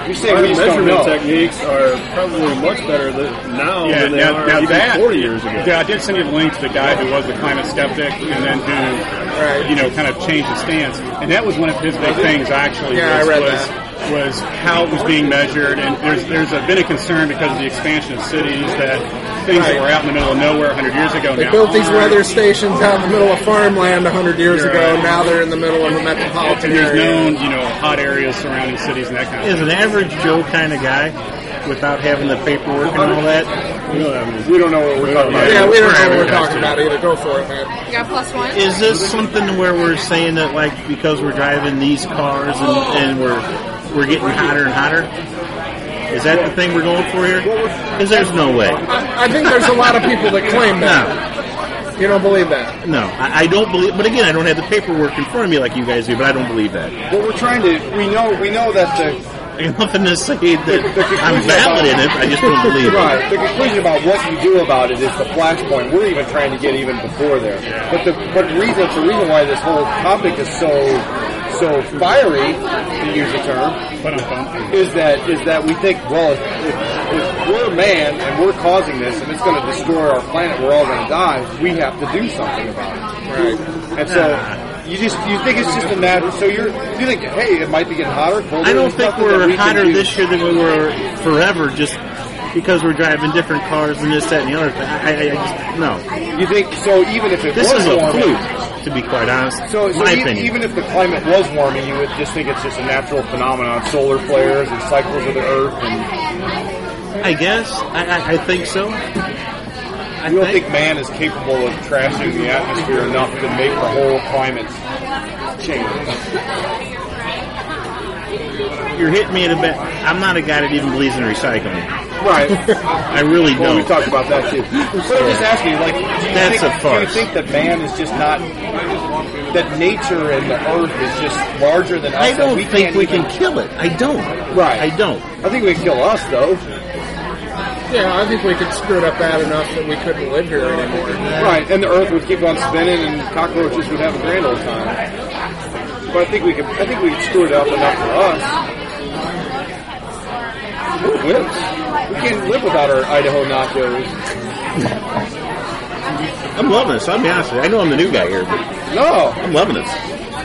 Speaker 2: You say we measurement techniques are probably much better than, now
Speaker 9: Yeah,
Speaker 2: than they
Speaker 9: now,
Speaker 2: are
Speaker 9: now
Speaker 2: even
Speaker 9: that,
Speaker 2: forty years ago.
Speaker 9: Yeah, I did send you the link to the guy who was the climate skeptic and then who, you know, kind of changed his stance. And that was one of his big things, actually,
Speaker 8: Yeah,
Speaker 9: was,
Speaker 8: I read
Speaker 9: was,
Speaker 8: that.
Speaker 9: was how it was being measured. And there's there's a, been a concern because of the expansion of cities that things
Speaker 8: Right.
Speaker 9: that were out in the middle of nowhere one hundred years ago
Speaker 8: They
Speaker 9: now.
Speaker 8: built these weather stations out in the middle of farmland one hundred years
Speaker 9: You're
Speaker 8: ago.
Speaker 9: right.
Speaker 8: Now they're in the middle of a metropolitan
Speaker 9: And there's
Speaker 8: area.
Speaker 9: known, you know, hot areas surrounding cities and that kind of
Speaker 10: Is
Speaker 9: stuff.
Speaker 10: an average Joe kind of guy without having the paperwork and all that?
Speaker 2: We don't know what we're talking about.
Speaker 8: Yeah, we don't know what we're talking about either. Go for it, man.
Speaker 11: You got plus one?
Speaker 10: Is this something where we're saying that, like, because we're driving these cars and, and we're we're getting hotter and hotter? Is that the thing we're going for here? Because there's no way.
Speaker 8: I, I think there's a lot of people that claim that. You don't believe that?
Speaker 10: No, I, I don't believe. But again, I don't have the paperwork in front of me like you guys do. But I don't believe that.
Speaker 3: Well, we're trying to. We know. We know that the.
Speaker 10: I got nothing to say that
Speaker 3: the, the
Speaker 10: I'm valid in it. I just don't believe it.
Speaker 3: Right. The conclusion about what you do about it is the flashpoint. We're even trying to get even before there. But the but the reason the reason why this whole topic is so so fiery, to use the term, is that is that we think, well, if, if, if we're man and we're causing this and it's going to destroy our planet, we're all going to die. We have to do something about it.
Speaker 8: Right.
Speaker 3: And so. You just you think it's just a matter. So you're you think, hey, it might be getting hotter, colder.
Speaker 10: I don't
Speaker 3: There's
Speaker 10: think
Speaker 3: nothing that
Speaker 10: we're
Speaker 3: we can
Speaker 10: hotter
Speaker 3: do.
Speaker 10: this year than we were forever just because we're driving different cars and this, that, and the other thing. I, I, I just, no.
Speaker 3: You think so? Even if it
Speaker 10: This
Speaker 3: was
Speaker 10: is a
Speaker 3: warming,
Speaker 10: fluke, to be quite honest.
Speaker 3: So, so
Speaker 10: my
Speaker 3: e-
Speaker 10: opinion.
Speaker 3: even if the climate was warming, you would just think it's just a natural phenomenon, solar flares and cycles of the Earth, and
Speaker 10: I guess. I, I, I think so. I
Speaker 3: you don't
Speaker 10: think.
Speaker 3: think man is capable of trashing the atmosphere enough to make the whole climate change.
Speaker 10: You're hitting me at a bit. I'm not a guy that even believes in recycling.
Speaker 3: Right.
Speaker 10: I really
Speaker 3: Well,
Speaker 10: don't.
Speaker 3: we talked about that too. But I'm just asking you, like, do you,
Speaker 10: That's
Speaker 3: think,
Speaker 10: a
Speaker 3: do you
Speaker 10: farce.
Speaker 3: think that man is just not, that nature and the Earth is just larger than us?
Speaker 10: I
Speaker 3: and
Speaker 10: don't
Speaker 3: we
Speaker 10: think
Speaker 3: can't
Speaker 10: we
Speaker 3: even,
Speaker 10: can kill it. I don't.
Speaker 3: Right.
Speaker 10: I don't.
Speaker 3: I think we can kill us, though.
Speaker 8: Yeah, I think we could screw it up bad enough that we couldn't live here anymore.
Speaker 3: Right, and the Earth would keep on spinning, and cockroaches would have a grand old time. But I think we could. I think we could screw it up enough for us. We're wimps. We can't live without our Idaho nachos.
Speaker 10: I'm loving this. I'll be honest with you. I know I'm the new guy here, but
Speaker 3: No,
Speaker 10: I'm loving this.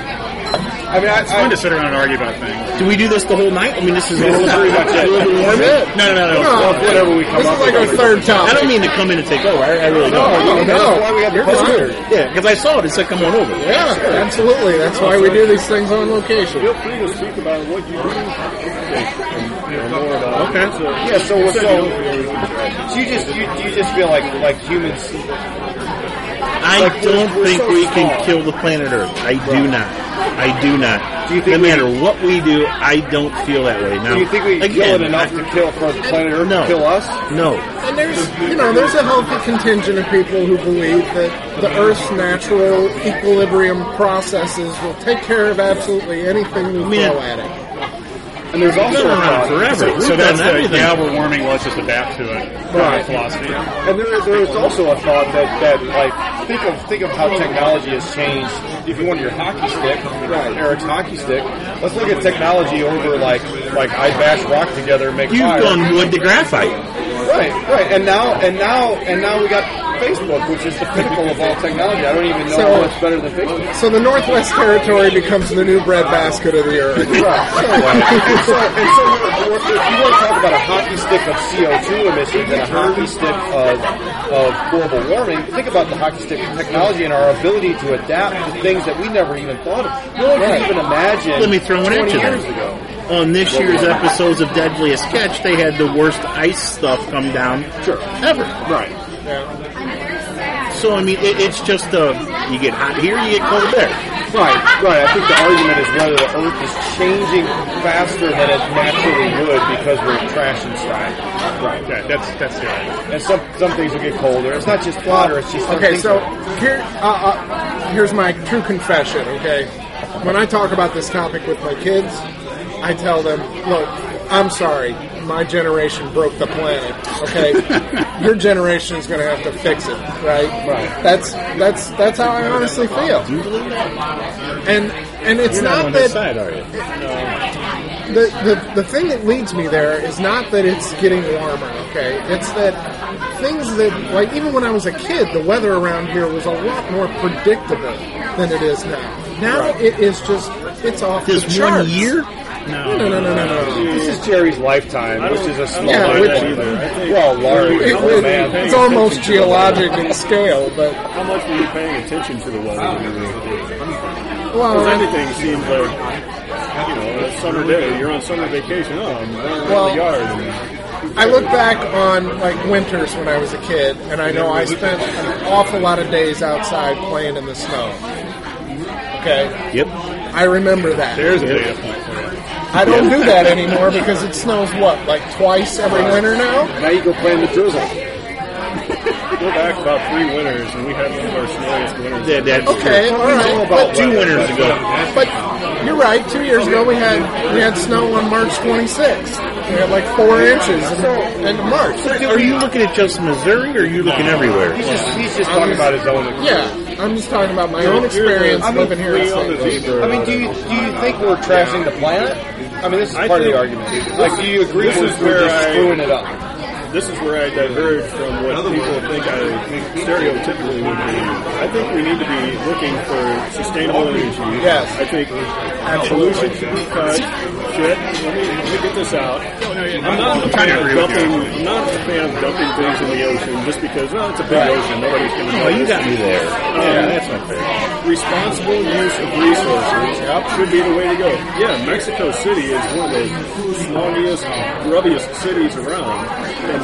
Speaker 3: I mean, I,
Speaker 9: It's fun
Speaker 3: I,
Speaker 9: to sit around and argue about things.
Speaker 10: Do we do this the whole night? I mean, this is
Speaker 3: this
Speaker 10: the
Speaker 3: is
Speaker 10: whole
Speaker 3: pretty much it.
Speaker 10: warm it?
Speaker 9: No, no, no, no.
Speaker 8: No,
Speaker 3: whatever we come
Speaker 8: this
Speaker 3: up
Speaker 8: is like
Speaker 3: with.
Speaker 8: our third topic.
Speaker 10: I don't mean to come in and take over. I, I really
Speaker 3: No,
Speaker 10: don't.
Speaker 3: no,
Speaker 8: no.
Speaker 3: that's why we have the
Speaker 8: You're
Speaker 3: poster.
Speaker 8: fine.
Speaker 10: Yeah, because I saw it. It said come on over.
Speaker 8: Yeah, absolutely. That's why we do these things on location.
Speaker 2: Feel free to speak about what you do. You know, more about
Speaker 10: Okay.
Speaker 2: it. So,
Speaker 3: Yeah, so so, so you just you, you just feel like like humans.
Speaker 10: I
Speaker 3: Like, we're-
Speaker 10: don't
Speaker 3: we're
Speaker 10: think
Speaker 3: so
Speaker 10: we can
Speaker 3: small.
Speaker 10: kill the planet Earth. I do not. I do not.
Speaker 3: Do you think
Speaker 10: no
Speaker 3: we-
Speaker 10: matter what we do, I don't feel that way. Now,
Speaker 3: Do you think we can kill
Speaker 10: again,
Speaker 3: it enough
Speaker 10: I-
Speaker 3: to kill for the planet Earth
Speaker 10: No.
Speaker 3: to kill us?
Speaker 10: No.
Speaker 8: And there's, you know, there's a healthy contingent of people who believe that the Earth's natural equilibrium processes will take care of absolutely anything we
Speaker 10: mean,
Speaker 8: throw at it.
Speaker 3: And there's
Speaker 10: It's
Speaker 3: also
Speaker 10: been
Speaker 3: a
Speaker 10: around
Speaker 3: thought-
Speaker 10: forever.
Speaker 9: So,
Speaker 10: We've
Speaker 9: so that's
Speaker 10: done
Speaker 9: the,
Speaker 10: everything.
Speaker 9: yeah, we're warming, let's just adapt to it.
Speaker 3: Right.
Speaker 9: Philosophy.
Speaker 3: And there, there is also a thought that, that like think of think of how technology has changed. If you want your hockey stick, right, Eric's hockey stick. Let's look at technology over like like I bash rock together and make
Speaker 10: You've
Speaker 3: fire.
Speaker 10: gone wood to graphite.
Speaker 3: Right, right. And now and now and now we got Facebook, which is the pinnacle of all technology. I don't even know
Speaker 8: So-
Speaker 3: what's better than Facebook.
Speaker 8: So the Northwest Territory becomes the new breadbasket of the Earth.
Speaker 3: Right. and so, and so if you want to talk about a hockey stick of C O two emissions and a hockey stick of, of global warming, think about the hockey stick technology and our ability to adapt to things that we never even thought of. No one
Speaker 8: Right.
Speaker 3: could even imagine
Speaker 10: Let me throw one at
Speaker 3: twenty
Speaker 10: you
Speaker 3: years
Speaker 10: then.
Speaker 3: ago.
Speaker 10: On this year's episodes of Deadliest Catch, they had the worst ice stuff come down
Speaker 3: Sure.
Speaker 10: ever.
Speaker 3: Right.
Speaker 10: So, I mean, it, it's just uh, you get hot here, you get cold there.
Speaker 3: Right, right. I think the argument is whether the Earth is changing faster than it naturally would because we're trashing stuff. Right.
Speaker 9: Yeah, that's that's the argument.
Speaker 3: And some some things will get colder. It's not just hotter. It's just some
Speaker 8: Okay,
Speaker 3: things
Speaker 8: so
Speaker 3: are-
Speaker 8: here, uh, uh, here's my true confession. Okay, when I talk about this topic with my kids, I tell them, "Look, I'm sorry, my generation broke the planet. Okay, your generation is going to have to fix it, right?
Speaker 3: Right.
Speaker 8: That's that's that's how I honestly feel.
Speaker 10: Do you believe that?
Speaker 8: And and it's
Speaker 10: You're
Speaker 8: not,
Speaker 10: on
Speaker 8: that
Speaker 10: this side, are you?
Speaker 8: the, the the thing that leads me there is not that it's getting warmer, okay? It's that things that, like, even when I was a kid, the weather around here was a lot more predictable than it is now. Now
Speaker 10: Right.
Speaker 8: it is just, it's off
Speaker 10: This
Speaker 8: the charts.
Speaker 10: one year?
Speaker 8: No, no, no, no, no, no.
Speaker 3: This is Jerry's lifetime, which is a small
Speaker 8: Yeah,
Speaker 3: yeah,
Speaker 8: which-
Speaker 3: well, large.
Speaker 8: It-
Speaker 3: Oh,
Speaker 8: it-
Speaker 3: man.
Speaker 8: it's almost geologic in scale, but
Speaker 2: How much were you paying attention to the weather when you were a kid?
Speaker 8: well,
Speaker 2: Because anything seems like, you know, a summer day, you're on summer vacation, oh, I'm running around
Speaker 8: Well,
Speaker 2: the yard.
Speaker 8: I look back on like winters when I was a kid, and I know I spent an awful lot of days outside playing in the snow. Okay,
Speaker 10: Yep.
Speaker 8: I remember that.
Speaker 2: There's a data point for you.
Speaker 8: I don't do that anymore because it snows what, like twice every winter now?
Speaker 3: Now you go play in the drizzle.
Speaker 2: Go back about three winters, and we had one of our snowiest winters.
Speaker 10: Yeah, that's
Speaker 8: Okay, all right. But
Speaker 10: two winters ago.
Speaker 8: But you're right. Two years ago, we had we had snow on March twenty-sixth. We had like four inches in, in March.
Speaker 10: Are you looking at just Missouri, or are you looking everywhere?
Speaker 3: He's just, he's just talking about his own experience.
Speaker 8: Yeah, I'm just talking about my own experience
Speaker 3: I mean,
Speaker 8: living here in Saint Louis.
Speaker 3: I mean, do you do you think we're trashing the planet? I mean, this is
Speaker 2: I
Speaker 3: part of
Speaker 2: think-
Speaker 3: the argument. Like, do you agree
Speaker 2: This
Speaker 3: we're,
Speaker 2: is
Speaker 3: we're
Speaker 2: where
Speaker 3: just
Speaker 2: I-
Speaker 3: screwing it up?
Speaker 2: This is where I diverge from what people think I stereotypically would be. I think we need to be looking for sustainable energy.
Speaker 8: Yes.
Speaker 2: I think pollution should be cut. Shit. Let me, let me get this out. I'm not a fan of dumping. I'm not a fan of dumping things in the ocean just because, well, it's a big ocean. Nobody's going to.
Speaker 10: Oh, you got me there.
Speaker 2: Yeah, that's not fair. Responsible use of resources should be the way to go. Yeah, Mexico City is one of the smoggiest, grubbiest cities around. And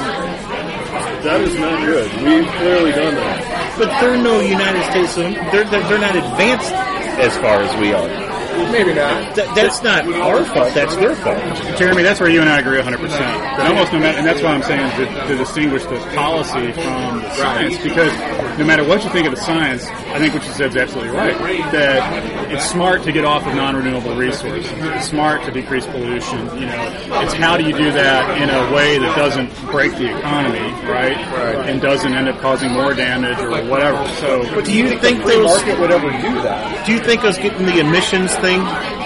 Speaker 2: that is not good. We've clearly done that.
Speaker 10: But they're no United States. They're they're, they're not advanced as far as we are.
Speaker 8: Maybe not.
Speaker 10: That, that's not our fault. That's their fault.
Speaker 9: Jeremy, that's where you and I agree one hundred percent. But almost no matter, and that's why I'm saying to, to distinguish the policy from the science, because no matter what you think of the science, I think what you said is absolutely right. That it's smart to get off of non-renewable resources. It's smart to decrease pollution. You know, it's how do you do that in a way that doesn't break the economy, right? And doesn't end up causing more damage or whatever. So,
Speaker 10: But do you think
Speaker 3: Free
Speaker 10: those?
Speaker 3: market would ever do that?
Speaker 10: Do you think us getting the emissions thing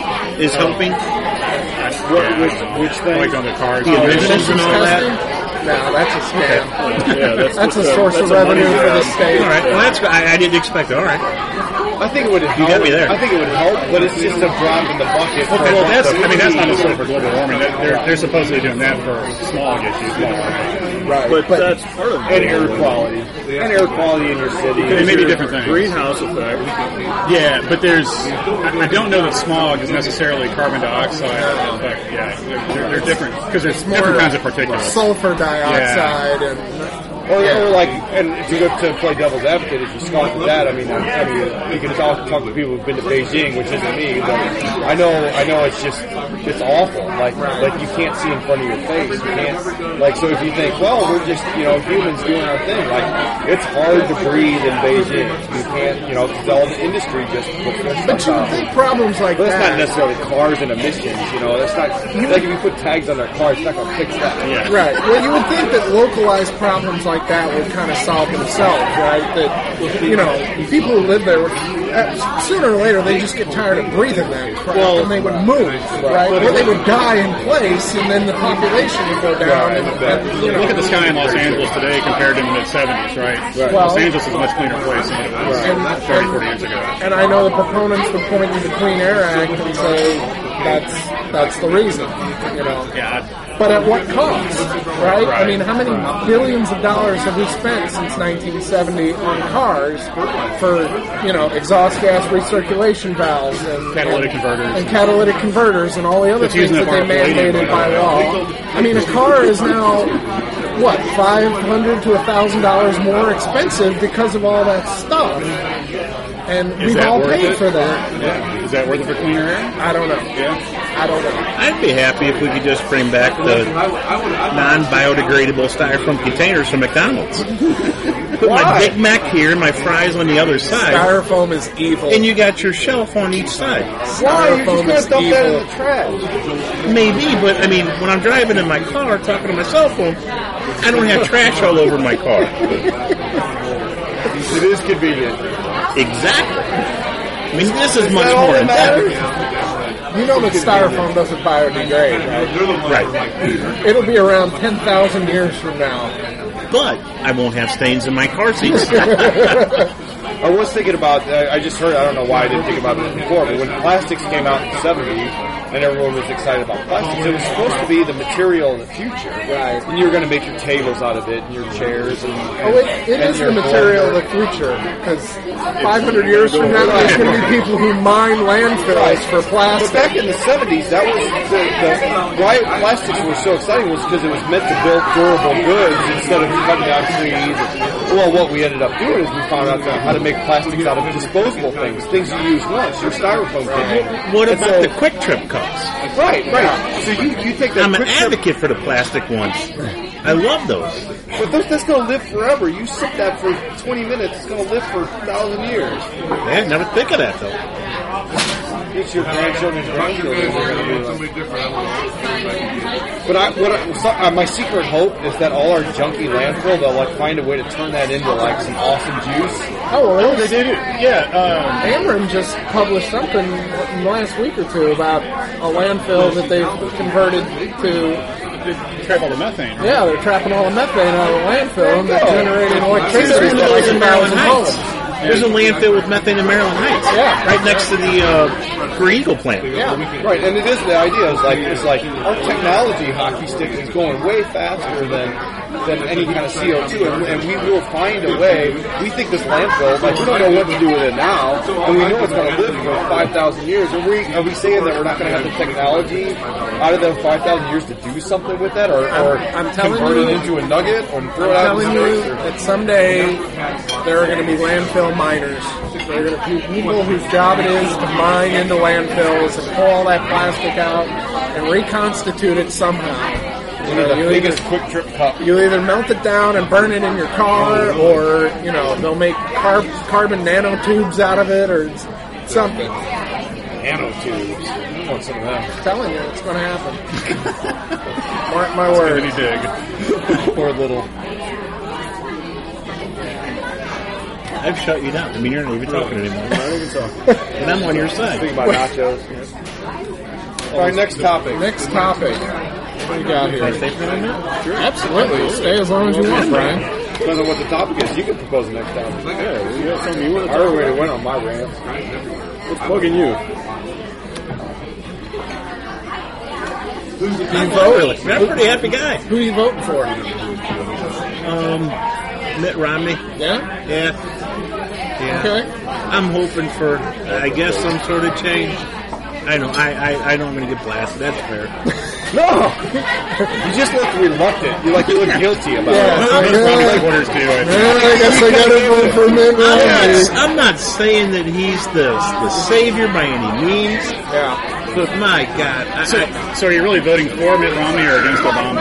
Speaker 10: is helping?
Speaker 3: What, which, which thing?
Speaker 9: like on the cars,
Speaker 10: The emissions and all that.
Speaker 8: No, that's a scam.
Speaker 2: Yeah, that's,
Speaker 8: That's a
Speaker 2: just
Speaker 8: source
Speaker 2: that's
Speaker 8: of
Speaker 2: a money
Speaker 8: revenue for the
Speaker 2: grab.
Speaker 8: state.
Speaker 10: All right. Well, that's I, I didn't expect it. All right.
Speaker 3: I think it would help.
Speaker 10: You got me there.
Speaker 3: I think it would help, but it's just a drop in the bucket. for
Speaker 9: Okay, well, that's,
Speaker 3: the-
Speaker 9: I mean, that's not necessarily for global warming. That- They're, they're supposedly doing that for smog issues.
Speaker 8: Right.
Speaker 2: But, that's part of
Speaker 3: and air quality. And air quality in your city.
Speaker 9: It may be different things.
Speaker 2: greenhouse effect.
Speaker 9: Yeah, but there's, I I don't know that smog is necessarily carbon dioxide effect. Yeah, they're, they're, they're different, because there's different kinds of particulates.
Speaker 8: Sulfur dioxide and
Speaker 3: Or, or like, and if you go to play devil's advocate, if you scoff at that, I mean, I, I mean, you can talk talk to people who've been to Beijing, which isn't me, but I know, I know it's just, it's awful. Like, like you can't see in front of your face. You can't, like, so if you think, well, we're just, you know, humans doing our thing, like, it's hard to breathe in Beijing. You can't, you know, because all the industry just puts their
Speaker 8: But
Speaker 3: stuff
Speaker 8: you would
Speaker 3: out.
Speaker 8: think problems like
Speaker 3: But that's
Speaker 8: that.
Speaker 3: not necessarily cars and emissions, you know. That's not like if you put tags on their cars, it's not going to fix that.
Speaker 9: Yeah.
Speaker 8: Right. Well, you would think that localized problems like that would kind of solve themselves, right? That, you know, people who live there, uh, sooner or later, they just get tired of breathing that crap,
Speaker 10: Well,
Speaker 8: and they would move, right? Or they would die in place, and then the population would go down. And, and, you know,
Speaker 9: Look at the sky in Los Angeles today compared to the mid seventies, right?
Speaker 8: Well-
Speaker 9: Los Angeles is a much cleaner place than it was
Speaker 8: And-
Speaker 9: thirty, forty years ago.
Speaker 8: And I know the proponents would point to the Clean Air Act and say that's that's the reason, you know.
Speaker 9: Yeah,
Speaker 8: But at what cost, right? I mean, how many billions of dollars have we spent since nineteen seventy on cars for, you know, exhaust gas recirculation valves and
Speaker 9: Catalytic
Speaker 8: and,
Speaker 9: converters.
Speaker 8: and catalytic converters and all the other
Speaker 9: It's
Speaker 8: things
Speaker 9: using
Speaker 8: that
Speaker 9: the
Speaker 8: they
Speaker 9: palladium,
Speaker 8: mandated
Speaker 9: by
Speaker 8: by
Speaker 9: the way.
Speaker 8: law. I mean, a car is now what five hundred to a thousand dollars more expensive because of all that stuff, and
Speaker 9: Is
Speaker 8: we've
Speaker 9: that
Speaker 8: all
Speaker 9: worth
Speaker 8: paid
Speaker 9: it?
Speaker 8: for that.
Speaker 9: yeah. Is that worth it for cleaner air?
Speaker 8: I don't know.
Speaker 9: Yeah.
Speaker 8: I don't know.
Speaker 10: I'd be happy if we could just bring back the non-biodegradable styrofoam containers from McDonald's. Put my
Speaker 8: Why?
Speaker 10: Big Mac here and my fries on the other side,
Speaker 8: Styrofoam is evil.
Speaker 10: and you got your shelf on each side.
Speaker 3: Why? You're
Speaker 8: Styrofoam
Speaker 3: just
Speaker 8: is
Speaker 3: going to dump that in
Speaker 8: evil.
Speaker 3: the trash.
Speaker 10: Maybe, but I mean, when I'm driving in my car talking to my cell phone, I don't have trash all over my car.
Speaker 3: It is convenient.
Speaker 10: Exactly. I mean, this is much
Speaker 3: that all
Speaker 10: more
Speaker 3: that
Speaker 10: in
Speaker 3: matters?
Speaker 10: depth.
Speaker 8: You know that styrofoam doesn't biodegrade, right?
Speaker 3: Right.
Speaker 8: It'll be around ten thousand years from now.
Speaker 3: But I won't have stains in my car seats.
Speaker 11: I was thinking about, uh, I just heard, I don't know why I didn't think about this before, but when plastics came out in the seventies, and everyone was excited about plastics, it was supposed to be the material of the future.
Speaker 8: Right.
Speaker 11: And you were going to make your tables out of it, and your chairs, and... and
Speaker 8: Oh, it, it
Speaker 11: and
Speaker 8: is
Speaker 11: your
Speaker 8: the material of
Speaker 11: blender.
Speaker 8: the future, because five hundred years from now, there's going to be people who mine landfills for plastic.
Speaker 11: But back in the seventies, that was the, the why plastics were so exciting was because it was meant to build durable goods instead of cutting down trees. Well, what we ended up doing is we found out how to make plastics out of disposable things, things you use once, your styrofoam can.
Speaker 3: What
Speaker 11: And
Speaker 3: about
Speaker 11: so-
Speaker 3: the Quick Trip cups?
Speaker 11: Right, right. So you, you take that
Speaker 3: I'm an
Speaker 11: quick trip-
Speaker 3: advocate for the plastic ones. I love those.
Speaker 11: but those, that's going to live forever. You sip that for twenty minutes, it's going to live for a thousand years.
Speaker 3: I never think of that, though.
Speaker 11: It's your grandchildren's grandchildren. are gonna be like- But I, what I, so, uh, my secret hope is that all our junky landfill, they'll like find a way to turn that into like some awesome juice.
Speaker 8: Oh, well,
Speaker 9: They did it. Yeah. Um,
Speaker 8: Ameren just published something in the last week or two about a landfill that they've converted to.
Speaker 9: trap all the methane.
Speaker 8: Yeah, they're trapping all the methane out of the landfill and they're generating electricity
Speaker 3: There's
Speaker 8: for
Speaker 3: one
Speaker 8: like
Speaker 3: in
Speaker 8: a
Speaker 3: Maryland
Speaker 8: thousand
Speaker 3: Heights.
Speaker 8: homes.
Speaker 3: There's a landfill with methane in Maryland Heights.
Speaker 8: Yeah.
Speaker 3: Right next to the uh, Green Eagle plant.
Speaker 8: Yeah.
Speaker 11: Right, and it is the idea is like it's like our technology hockey stick is going way faster than than any kind of C O two, and, and we will find a way. We think this landfill, like we don't know what to do with it now, and we know it's going to live for five thousand years. Are we are we saying that we're not going to have the technology out of the five thousand years to do something with that, or, or
Speaker 8: I'm, I'm telling
Speaker 11: convert
Speaker 8: you,
Speaker 11: it into a nugget, or throw it
Speaker 8: I'm
Speaker 11: out
Speaker 8: telling
Speaker 11: into
Speaker 8: you
Speaker 11: space? Or,
Speaker 8: that someday there are going to be landfill miners. There are going to be people whose job it is to mine into landfills and pull all that plastic out and reconstitute it somehow. You know,
Speaker 11: the
Speaker 8: you
Speaker 11: biggest
Speaker 8: either,
Speaker 11: quick trip cup.
Speaker 8: you either melt it down and burn it in your car, or you know they'll make carb, carbon nanotubes out of it, or something.
Speaker 11: Nanotubes. I want some of that.
Speaker 8: I'm telling you, it's going to happen. Mark my words.
Speaker 9: Pretty big.
Speaker 11: Or little.
Speaker 3: I've shut you down. I mean, you're not even talking anymore.
Speaker 11: I even so.
Speaker 3: And I'm on your side.
Speaker 11: Think about nachos. All right, next topic.
Speaker 8: Next topic. What do you got
Speaker 3: Can I
Speaker 8: here?
Speaker 3: stay for a minute?
Speaker 8: Sure. Absolutely. Stay as long as you want, Brian.
Speaker 11: Depends on what the topic is. You can propose the next topic.
Speaker 9: Yeah, you got something you want to
Speaker 11: I already went on my rant.
Speaker 9: What's bugging you?
Speaker 8: Do you vote?
Speaker 3: I'm a pretty happy guy.
Speaker 8: Who are you voting for?
Speaker 3: Um, Mitt Romney.
Speaker 8: Yeah?
Speaker 3: Yeah. Yeah.
Speaker 8: Okay.
Speaker 3: I'm hoping for, I guess, some sort of change. I know. I, I, I know I'm going to get blasted. That's fair.
Speaker 11: No! You just look reluctant. You like you look guilty about
Speaker 8: Yeah.
Speaker 11: it.
Speaker 9: Those
Speaker 8: Yeah.
Speaker 9: Romney supporters do. I think.
Speaker 8: Well, I guess I got to vote for Mitt
Speaker 3: I'm not,
Speaker 8: Romney.
Speaker 3: I'm not saying that he's the the savior by any means,
Speaker 8: Yeah.
Speaker 3: but my God, I,
Speaker 9: So,
Speaker 3: I,
Speaker 9: so are you really voting for Mitt Romney or against Obama?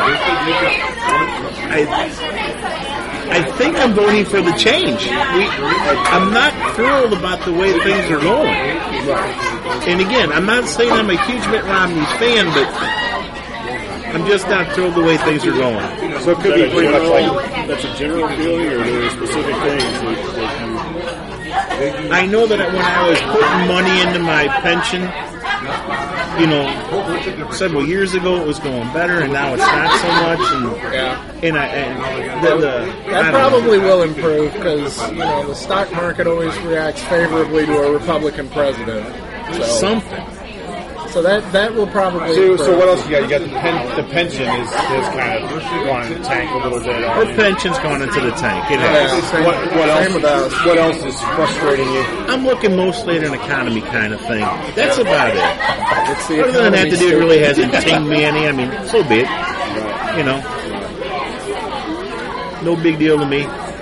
Speaker 3: I, I think I'm voting for the change. We, I'm not thrilled about the way things are going. And again, I'm not saying I'm a huge Mitt Romney fan, but I'm just not thrilled the way things are going.
Speaker 11: So it could be pretty much like
Speaker 9: That's a general feeling, or there are specific things that, that you...
Speaker 3: I know that when I was putting money into my pension, you know, several years ago it was going better, and now it's not so much. And
Speaker 8: Yeah.
Speaker 3: and I and the, the I
Speaker 8: That
Speaker 3: don't know.
Speaker 8: probably will improve because, you know, the stock market always reacts favorably to a Republican president. So,
Speaker 3: something.
Speaker 8: so that that will probably
Speaker 11: So,
Speaker 8: improve.
Speaker 11: so what else you got? You got the pen, the pension is, is kind of going in the tank a little bit.
Speaker 3: Her pension's gone into the tank. It
Speaker 8: Yeah,
Speaker 3: has.
Speaker 8: same,
Speaker 11: What, what else?
Speaker 8: same with us.
Speaker 11: What else is frustrating you?
Speaker 3: I'm looking mostly at an economy kind of thing. That's about it.
Speaker 8: It's the
Speaker 3: Other than that,
Speaker 8: economy
Speaker 3: the dude
Speaker 8: still-
Speaker 3: really hasn't tinged me any. I mean, so be it. You know, no big deal to me.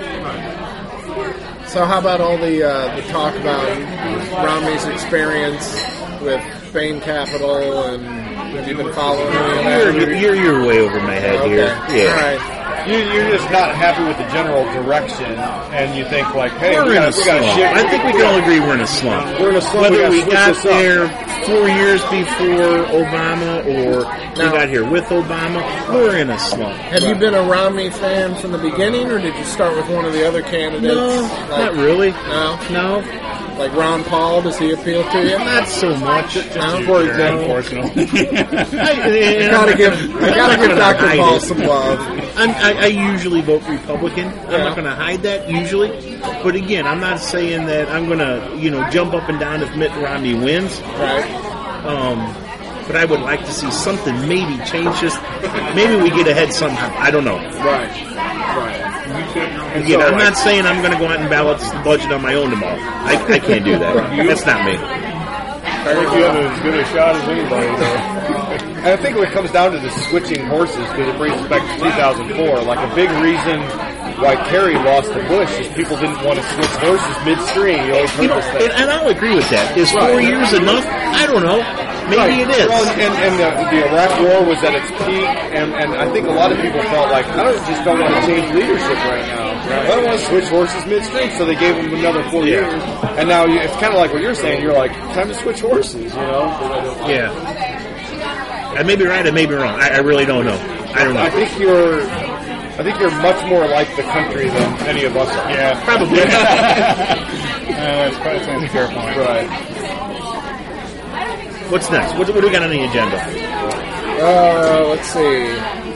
Speaker 8: So how about all the uh, the talk about Romney's experience with Bain Capital, and have you been following any of that?
Speaker 3: You're, you're, you're way over my head
Speaker 8: Okay.
Speaker 3: here. Yeah.
Speaker 8: All right.
Speaker 11: You, you're just not happy with the general direction, and you think like, hey,
Speaker 3: We're
Speaker 11: we
Speaker 3: in a
Speaker 11: got we got
Speaker 3: slump.
Speaker 11: to shift.
Speaker 3: I think we can all agree we're in a slump.
Speaker 11: We're in a slump.
Speaker 3: Whether
Speaker 11: we
Speaker 3: we
Speaker 11: gotta
Speaker 3: got
Speaker 11: switch this up.
Speaker 3: there four years before Obama or we
Speaker 8: Now-
Speaker 3: got here with Obama, we're in a slump.
Speaker 8: Have you been a Romney fan from the beginning, or did you start with one of the other candidates?
Speaker 3: No,
Speaker 8: Like-
Speaker 3: not really.
Speaker 8: No?
Speaker 3: No.
Speaker 8: Like Ron Paul, does he appeal to you?
Speaker 10: Not so much.
Speaker 8: No? For example,
Speaker 10: I,
Speaker 8: I gotta give, I gotta give Doctor Paul some love.
Speaker 10: I'm, I, I usually vote Republican. I'm
Speaker 8: Yeah.
Speaker 10: not going to hide that usually, but again, I'm not saying that I'm going to, you know, jump up and down if Mitt Romney wins.
Speaker 8: Right.
Speaker 10: Um, but I would like to see something maybe change. Just maybe we get ahead somehow. I don't know.
Speaker 8: Right. Right.
Speaker 10: Again, I'm not saying I'm going to go out and balance the budget on my own tomorrow. I, I can't do that. That's not me.
Speaker 2: I think you have as good a shot as anybody, though.
Speaker 11: And I think when it comes down to the switching horses, because it brings us back to two thousand four, like a big reason why Kerry lost to Bush is people didn't want to switch horses midstream. You always heard
Speaker 10: You know,
Speaker 11: this thing.
Speaker 10: and, and I'll agree with that. Is four
Speaker 11: Right.
Speaker 10: years enough? I don't know. Maybe
Speaker 11: Right.
Speaker 10: it is.
Speaker 11: Well, and and the, the Iraq War was at its peak, and, and I think a lot of people felt like, I don't, just don't want to change leadership right now. I don't want to switch horses midstream, so they gave him another four
Speaker 10: Yeah.
Speaker 11: years. And now you, it's kind of like what you're saying. You're like, time to switch horses, you know?
Speaker 10: Yeah. I may be right, I may be wrong. I, I really don't know. I don't know.
Speaker 11: I think you're, I think you're much more like the country than any of us are.
Speaker 9: Yeah,
Speaker 10: Probably.
Speaker 9: uh, that's probably that's a fair point.
Speaker 11: Right.
Speaker 10: What's next? What, what do we got on the agenda?
Speaker 8: Uh, let's see.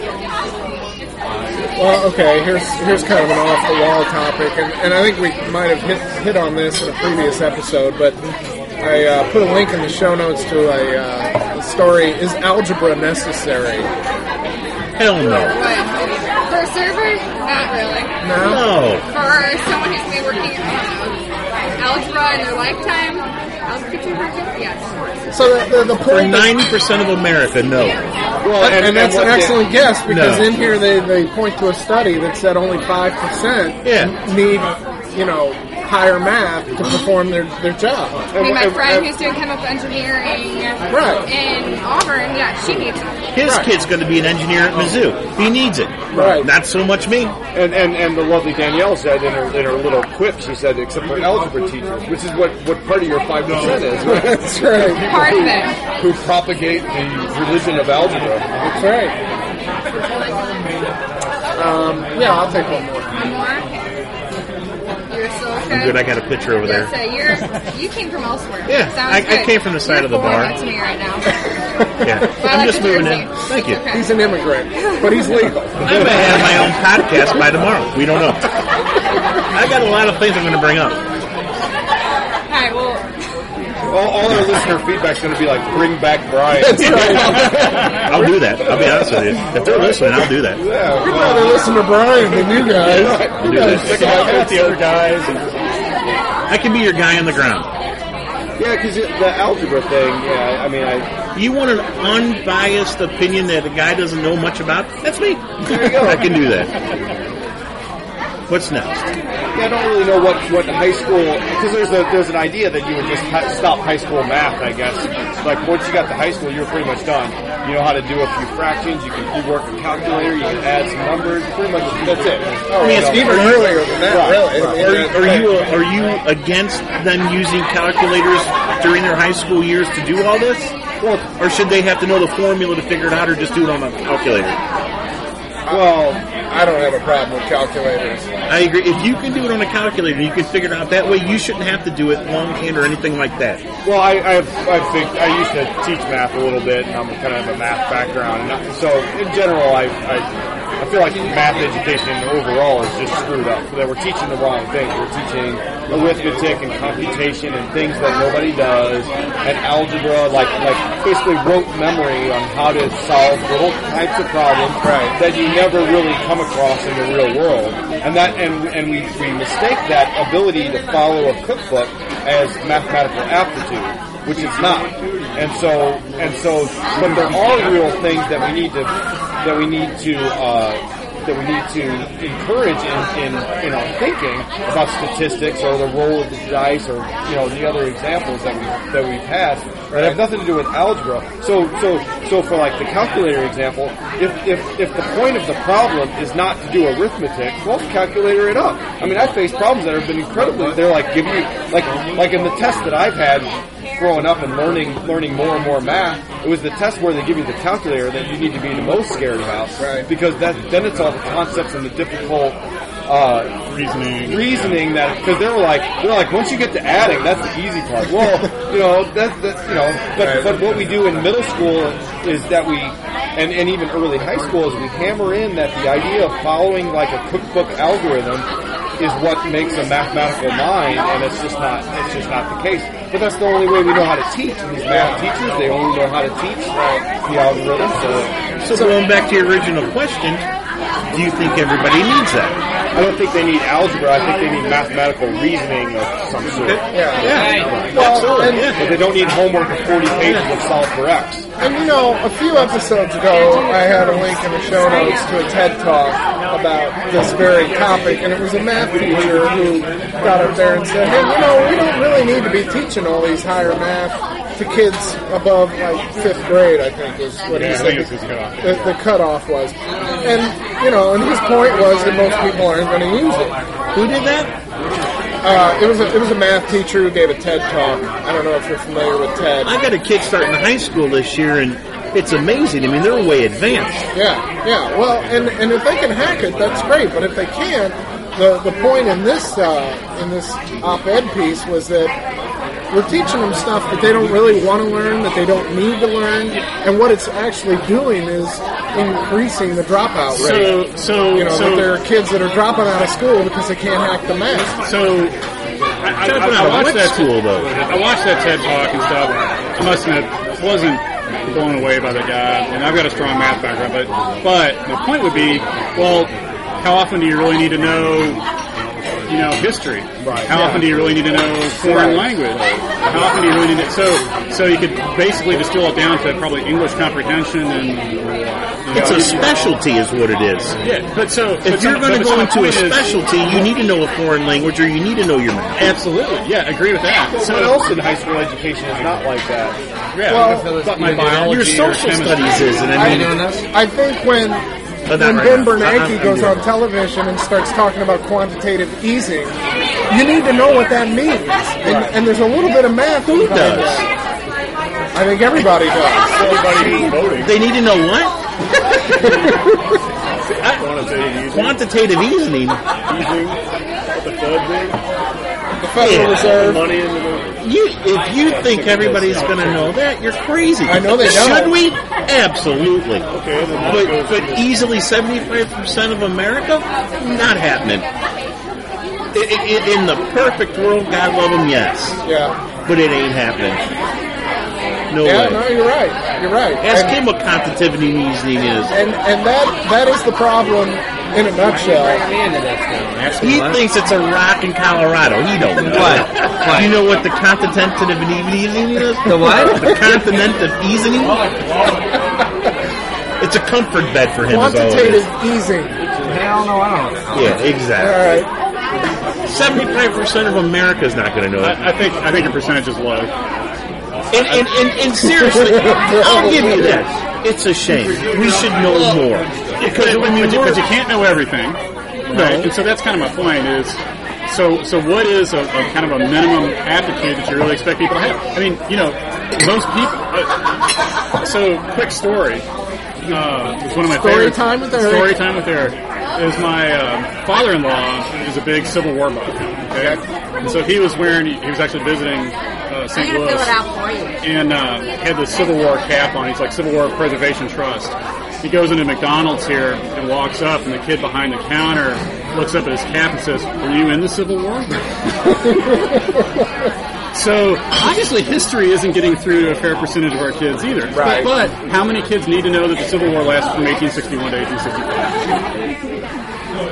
Speaker 8: Well, okay, here's here's kind of an off-the-wall topic, and, and I think we might have hit, hit on this in a previous episode, but I uh, put a link in the show notes to a, uh, a story, Is Algebra Necessary?
Speaker 10: Hell no.
Speaker 12: What? For a server? Not really.
Speaker 8: No?
Speaker 10: No.
Speaker 12: For someone who's been working on algebra in their lifetime, algebra teacher person? Yes.
Speaker 8: So the, the, the
Speaker 10: For
Speaker 8: point...
Speaker 10: ninety percent of America, no.
Speaker 11: Well,
Speaker 8: and, and that's
Speaker 11: what
Speaker 8: an
Speaker 11: they-
Speaker 8: excellent guess, because
Speaker 10: No.
Speaker 8: in here they, they point to a study that said only five percent
Speaker 10: Yeah.
Speaker 8: need, you know, higher math to perform their, their job.
Speaker 12: I mean, my friend who's doing chemical engineering
Speaker 8: Right.
Speaker 12: in Auburn, yeah, she needs it.
Speaker 10: His
Speaker 8: Right.
Speaker 10: kid's going to be an engineer at Mizzou. He needs it.
Speaker 8: Right.
Speaker 10: Not so much me.
Speaker 11: And, and and the lovely Danielle said in her in her little quip, she said, except for algebra teachers, which is what, what part of your five percent is, right?
Speaker 8: That's right.
Speaker 12: Part of it.
Speaker 11: Who propagate the religion of algebra.
Speaker 8: That's right. Um, yeah, I'll take one more.
Speaker 12: One more. You're so okay.
Speaker 10: I'm good. I got a picture over there.
Speaker 12: Yes, so you're, you came from elsewhere.
Speaker 10: Yeah,
Speaker 12: Sounds
Speaker 10: I- I
Speaker 12: good.
Speaker 10: came from the side
Speaker 12: You're
Speaker 10: of the
Speaker 12: pouring
Speaker 10: bar.
Speaker 12: that to me right now.
Speaker 10: Yeah.
Speaker 12: But I
Speaker 10: I'm
Speaker 12: like
Speaker 10: just
Speaker 12: the
Speaker 10: moving
Speaker 12: jersey.
Speaker 10: in. Thank you.
Speaker 12: Okay.
Speaker 8: He's an immigrant, but he's legal.
Speaker 10: I may have my own podcast by tomorrow. We don't know. I got a lot of things I'm going to bring up.
Speaker 12: All right, well,
Speaker 11: All, all our listener feedback's going to be like, bring back Brian.
Speaker 8: That's right.
Speaker 10: I'll do that. I'll be honest with you. If they're listening, I'll do that.
Speaker 11: Yeah,
Speaker 8: We'd rather listen to Brian than you guys.
Speaker 10: I'll
Speaker 8: You
Speaker 10: do
Speaker 8: guys
Speaker 10: that.
Speaker 8: stick out
Speaker 9: Got the other guys. And
Speaker 10: I can be your guy on the ground.
Speaker 11: yeah, because the algebra thing, yeah, I mean, I...
Speaker 10: You want an unbiased opinion that a guy doesn't know much about? That's me. I can do that. What's next?
Speaker 11: Yeah, I don't really know what, what high school, because there's a there's an idea that you would just ha- stop high school math, I guess. Like, once you got to high school, you're pretty much done. You know how to do a few fractions, you can do work a calculator, you can add some numbers, pretty much that's it.
Speaker 8: I mean, it's even earlier than that,
Speaker 11: Right,
Speaker 8: really.
Speaker 11: right.
Speaker 10: Are, are you are you against them using calculators during their high school years to do all this? Or should they have to know the formula to figure it out, or just do it on a calculator?
Speaker 11: Well,
Speaker 8: I don't have a problem with calculators.
Speaker 10: I agree. If you can do it on a calculator, you can figure it out that way. You shouldn't have to do it longhand or anything like that.
Speaker 2: Well, I I, I think I used to teach math a little bit, and I'm kind of a math background, and so in general, I I, I feel like math education overall is just screwed up. That we're teaching the wrong things. We're teaching arithmetic and computation and things that nobody does, and algebra, like like basically rote memory on how to solve little types of problems
Speaker 11: Right.
Speaker 2: that you never really come across in the real world. And that and and we, we mistake that ability to follow a cookbook as mathematical aptitude, which it's not. And so and so but there are real things that we need to that we need to uh that we need to encourage in, in, in our thinking about statistics or the roll of the dice or, you know, the other examples that we that we've had that have nothing to do with algebra. So so so for like the calculator example, if if if the point of the problem is not to do arithmetic, well, calculator it up. I mean, I faced problems that have been incredibly. They're like give you like like in the test that I've had growing up and learning learning more and more math, it was the test where they give you the calculator that you need to be the most scared about.
Speaker 8: Right.
Speaker 2: Because that then it's all the concepts and the difficult
Speaker 11: uh,
Speaker 2: reasoning,
Speaker 11: reasoning that because they were like they're like once you get to adding, that's the easy part. Well, you know that's that you know, but but what we do in middle school is that we and, and even early high school is we hammer in that the idea of following like a cookbook algorithm is what makes a mathematical mind, and it's just not it's just not the case. But that's the only way we know how to teach. And these math teachers, they only know how to teach the algorithm. So,
Speaker 10: So going back to your original question, do you think everybody needs that?
Speaker 11: I don't think they need algebra. I think they need mathematical reasoning of some sort.
Speaker 8: Yeah.
Speaker 11: Yeah.
Speaker 8: Well,
Speaker 11: Absolutely.
Speaker 8: and-
Speaker 11: Yeah. But they don't need homework of forty pages of solve for X.
Speaker 8: And you know, a few episodes ago, I had a link in the show notes to a TED Talk about this very topic, and it was a math teacher who got up there and said, hey, you know, we don't really need to be teaching all these higher math to kids above, like, fifth grade, I think, was what
Speaker 2: Yeah,
Speaker 8: he
Speaker 2: I
Speaker 8: said
Speaker 2: think it's his cutoff.
Speaker 8: the, the cutoff was. And, you know, and his point was that most people aren't going to use it.
Speaker 10: Who did that?
Speaker 8: Uh, it was a, it was a math teacher who gave a TED Talk. I don't know if you're familiar with TED.
Speaker 10: I got a kid starting high school this year, and it's amazing. I mean, they're way advanced.
Speaker 8: Yeah, yeah. Well, and and if they can hack it, that's great. But if they can't, the the point in this uh, in this op-ed piece was that we're teaching them stuff that they don't really want to learn, that they don't need to learn, and what it's actually doing is increasing the dropout rate.
Speaker 2: So, so,
Speaker 8: you know,
Speaker 2: so
Speaker 8: that there are kids that are dropping out of school because they can't hack the math.
Speaker 2: So, I, I,
Speaker 10: Dropping
Speaker 2: I,
Speaker 10: out
Speaker 2: I
Speaker 10: of
Speaker 2: watched
Speaker 10: what
Speaker 2: that
Speaker 10: school, though?
Speaker 2: I watched that TED Talk and stuff. I must admit, wasn't blown away by the guy, and I've got a strong math background. But, but the point would be, well, how often do you really need to know, you know, history?
Speaker 11: Right.
Speaker 2: How
Speaker 11: Yeah.
Speaker 2: often do you really need to know foreign
Speaker 11: Right.
Speaker 2: language? How often do you really need to? So, so you could basically distill it down to probably English comprehension and. You
Speaker 10: It's
Speaker 2: know,
Speaker 10: a specialty is what it is.
Speaker 2: Yeah, but so
Speaker 10: If
Speaker 2: but
Speaker 10: you're
Speaker 2: some-
Speaker 10: going to
Speaker 2: but
Speaker 10: go
Speaker 2: some
Speaker 10: into a
Speaker 2: point is-
Speaker 10: specialty, you need to know a foreign language or you need to know your math.
Speaker 2: Absolutely, yeah, agree with that.
Speaker 11: But what else in high school education is not like that?
Speaker 2: Yeah,
Speaker 8: Well,
Speaker 2: but my biology
Speaker 10: Your
Speaker 2: or
Speaker 10: social
Speaker 2: chemistry.
Speaker 10: studies is, and I mean,
Speaker 8: I think when
Speaker 10: But not
Speaker 8: when
Speaker 10: right
Speaker 8: Ben
Speaker 10: now.
Speaker 8: Bernanke
Speaker 10: I'm- I'm
Speaker 8: goes
Speaker 10: doing
Speaker 8: on
Speaker 10: it.
Speaker 8: television and starts talking about quantitative easing, you need to know what that means. And, and there's a little bit of math.
Speaker 10: Who
Speaker 8: behind
Speaker 10: does?
Speaker 8: that. I think everybody does.
Speaker 2: Everybody who's voting.
Speaker 10: They need to know what? Quantitative easing.
Speaker 2: The Fed did.
Speaker 8: The Federal
Speaker 10: Yeah.
Speaker 8: Reserve.
Speaker 2: Money into the.
Speaker 10: You, if you think everybody's going to know that, you're crazy.
Speaker 8: I know they don't.
Speaker 10: Should we? Absolutely.
Speaker 2: Okay, then that
Speaker 10: But,
Speaker 2: goes to
Speaker 10: but
Speaker 2: the-
Speaker 10: easily seventy-five percent of America? Not happening. I i i in the perfect world, God love them, yes.
Speaker 8: Yeah.
Speaker 10: But it ain't happening. No
Speaker 8: Yeah,
Speaker 10: way.
Speaker 8: no, you're right. You're right.
Speaker 10: Ask
Speaker 8: And-
Speaker 10: him what quantitative easing is.
Speaker 8: And and that that is the problem in a nutshell.
Speaker 10: He thinks it's a rock in Colorado. He don't know.
Speaker 13: What? What?
Speaker 10: You know what the continentative easing is?
Speaker 13: The what?
Speaker 10: The continentative easing? It's a comfort bed for him. is all it
Speaker 8: Quantitative
Speaker 10: is.
Speaker 8: easing.
Speaker 13: Hell no, I don't know.
Speaker 10: Yeah,
Speaker 8: All
Speaker 10: exactly.
Speaker 8: right.
Speaker 10: Seventy-five percent of America is not going to know it.
Speaker 2: I, I think I think your percentage is low.
Speaker 10: And, and, and, and seriously, I'll give you that. It's a shame. We should know more.
Speaker 2: Because
Speaker 10: I mean,
Speaker 2: but, you,
Speaker 10: we're-
Speaker 2: but you can't know everything, right? And so that's kind of my point. Is so so what is a, a kind of a minimum aptitude that you really expect people to have? I mean, you know, most people. Uh, so quick story. Uh, it's one of my
Speaker 8: Story
Speaker 2: favorite.
Speaker 8: time with Eric.
Speaker 2: Story time with Eric. Is my uh, father-in-law is a big Civil War buff. Okay, and so he was wearing. He, he was actually visiting uh,
Speaker 12: I'm
Speaker 2: Saint
Speaker 12: gonna
Speaker 2: Louis.
Speaker 12: fill it out for you.
Speaker 2: And uh, had the Civil War cap on. He's like Civil War Preservation Trust. He goes into McDonald's here and walks up, and the kid behind the counter looks up at his cap and says, "Were you in the Civil War?" So obviously, history isn't getting through to a fair percentage of our kids either.
Speaker 8: Right.
Speaker 2: But, but how many kids need to know that the Civil War lasted from eighteen sixty-one to eighteen sixty-five?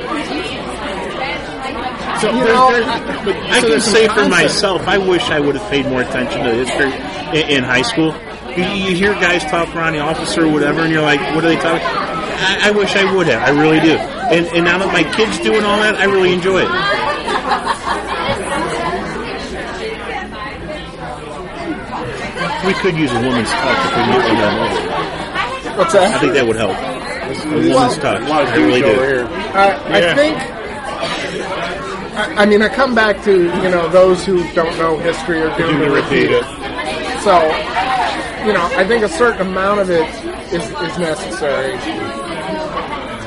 Speaker 2: So
Speaker 8: You
Speaker 2: there's-
Speaker 8: know,
Speaker 2: there's- but-
Speaker 10: I
Speaker 2: so
Speaker 10: can
Speaker 2: there's some
Speaker 10: say for
Speaker 2: concepts.
Speaker 10: myself, I wish I would have paid more attention to history in, in high school. You, you hear guys talk around the office or whatever, and you're like, what are they talking? I, I wish I would have. I really do. And, and now that my kids doing all that, I really enjoy it. We could use a woman's touch if we knew that.
Speaker 8: What's
Speaker 10: I
Speaker 8: that?
Speaker 10: think that would help. A woman's touch.
Speaker 11: A lot of
Speaker 10: I really
Speaker 11: dudes
Speaker 10: do.
Speaker 11: over here.
Speaker 8: I, I
Speaker 2: Yeah.
Speaker 8: think. I, I mean, I come back to you know those who don't know history are doomed to repeat it. So, you know, I think a certain amount of it is, is necessary.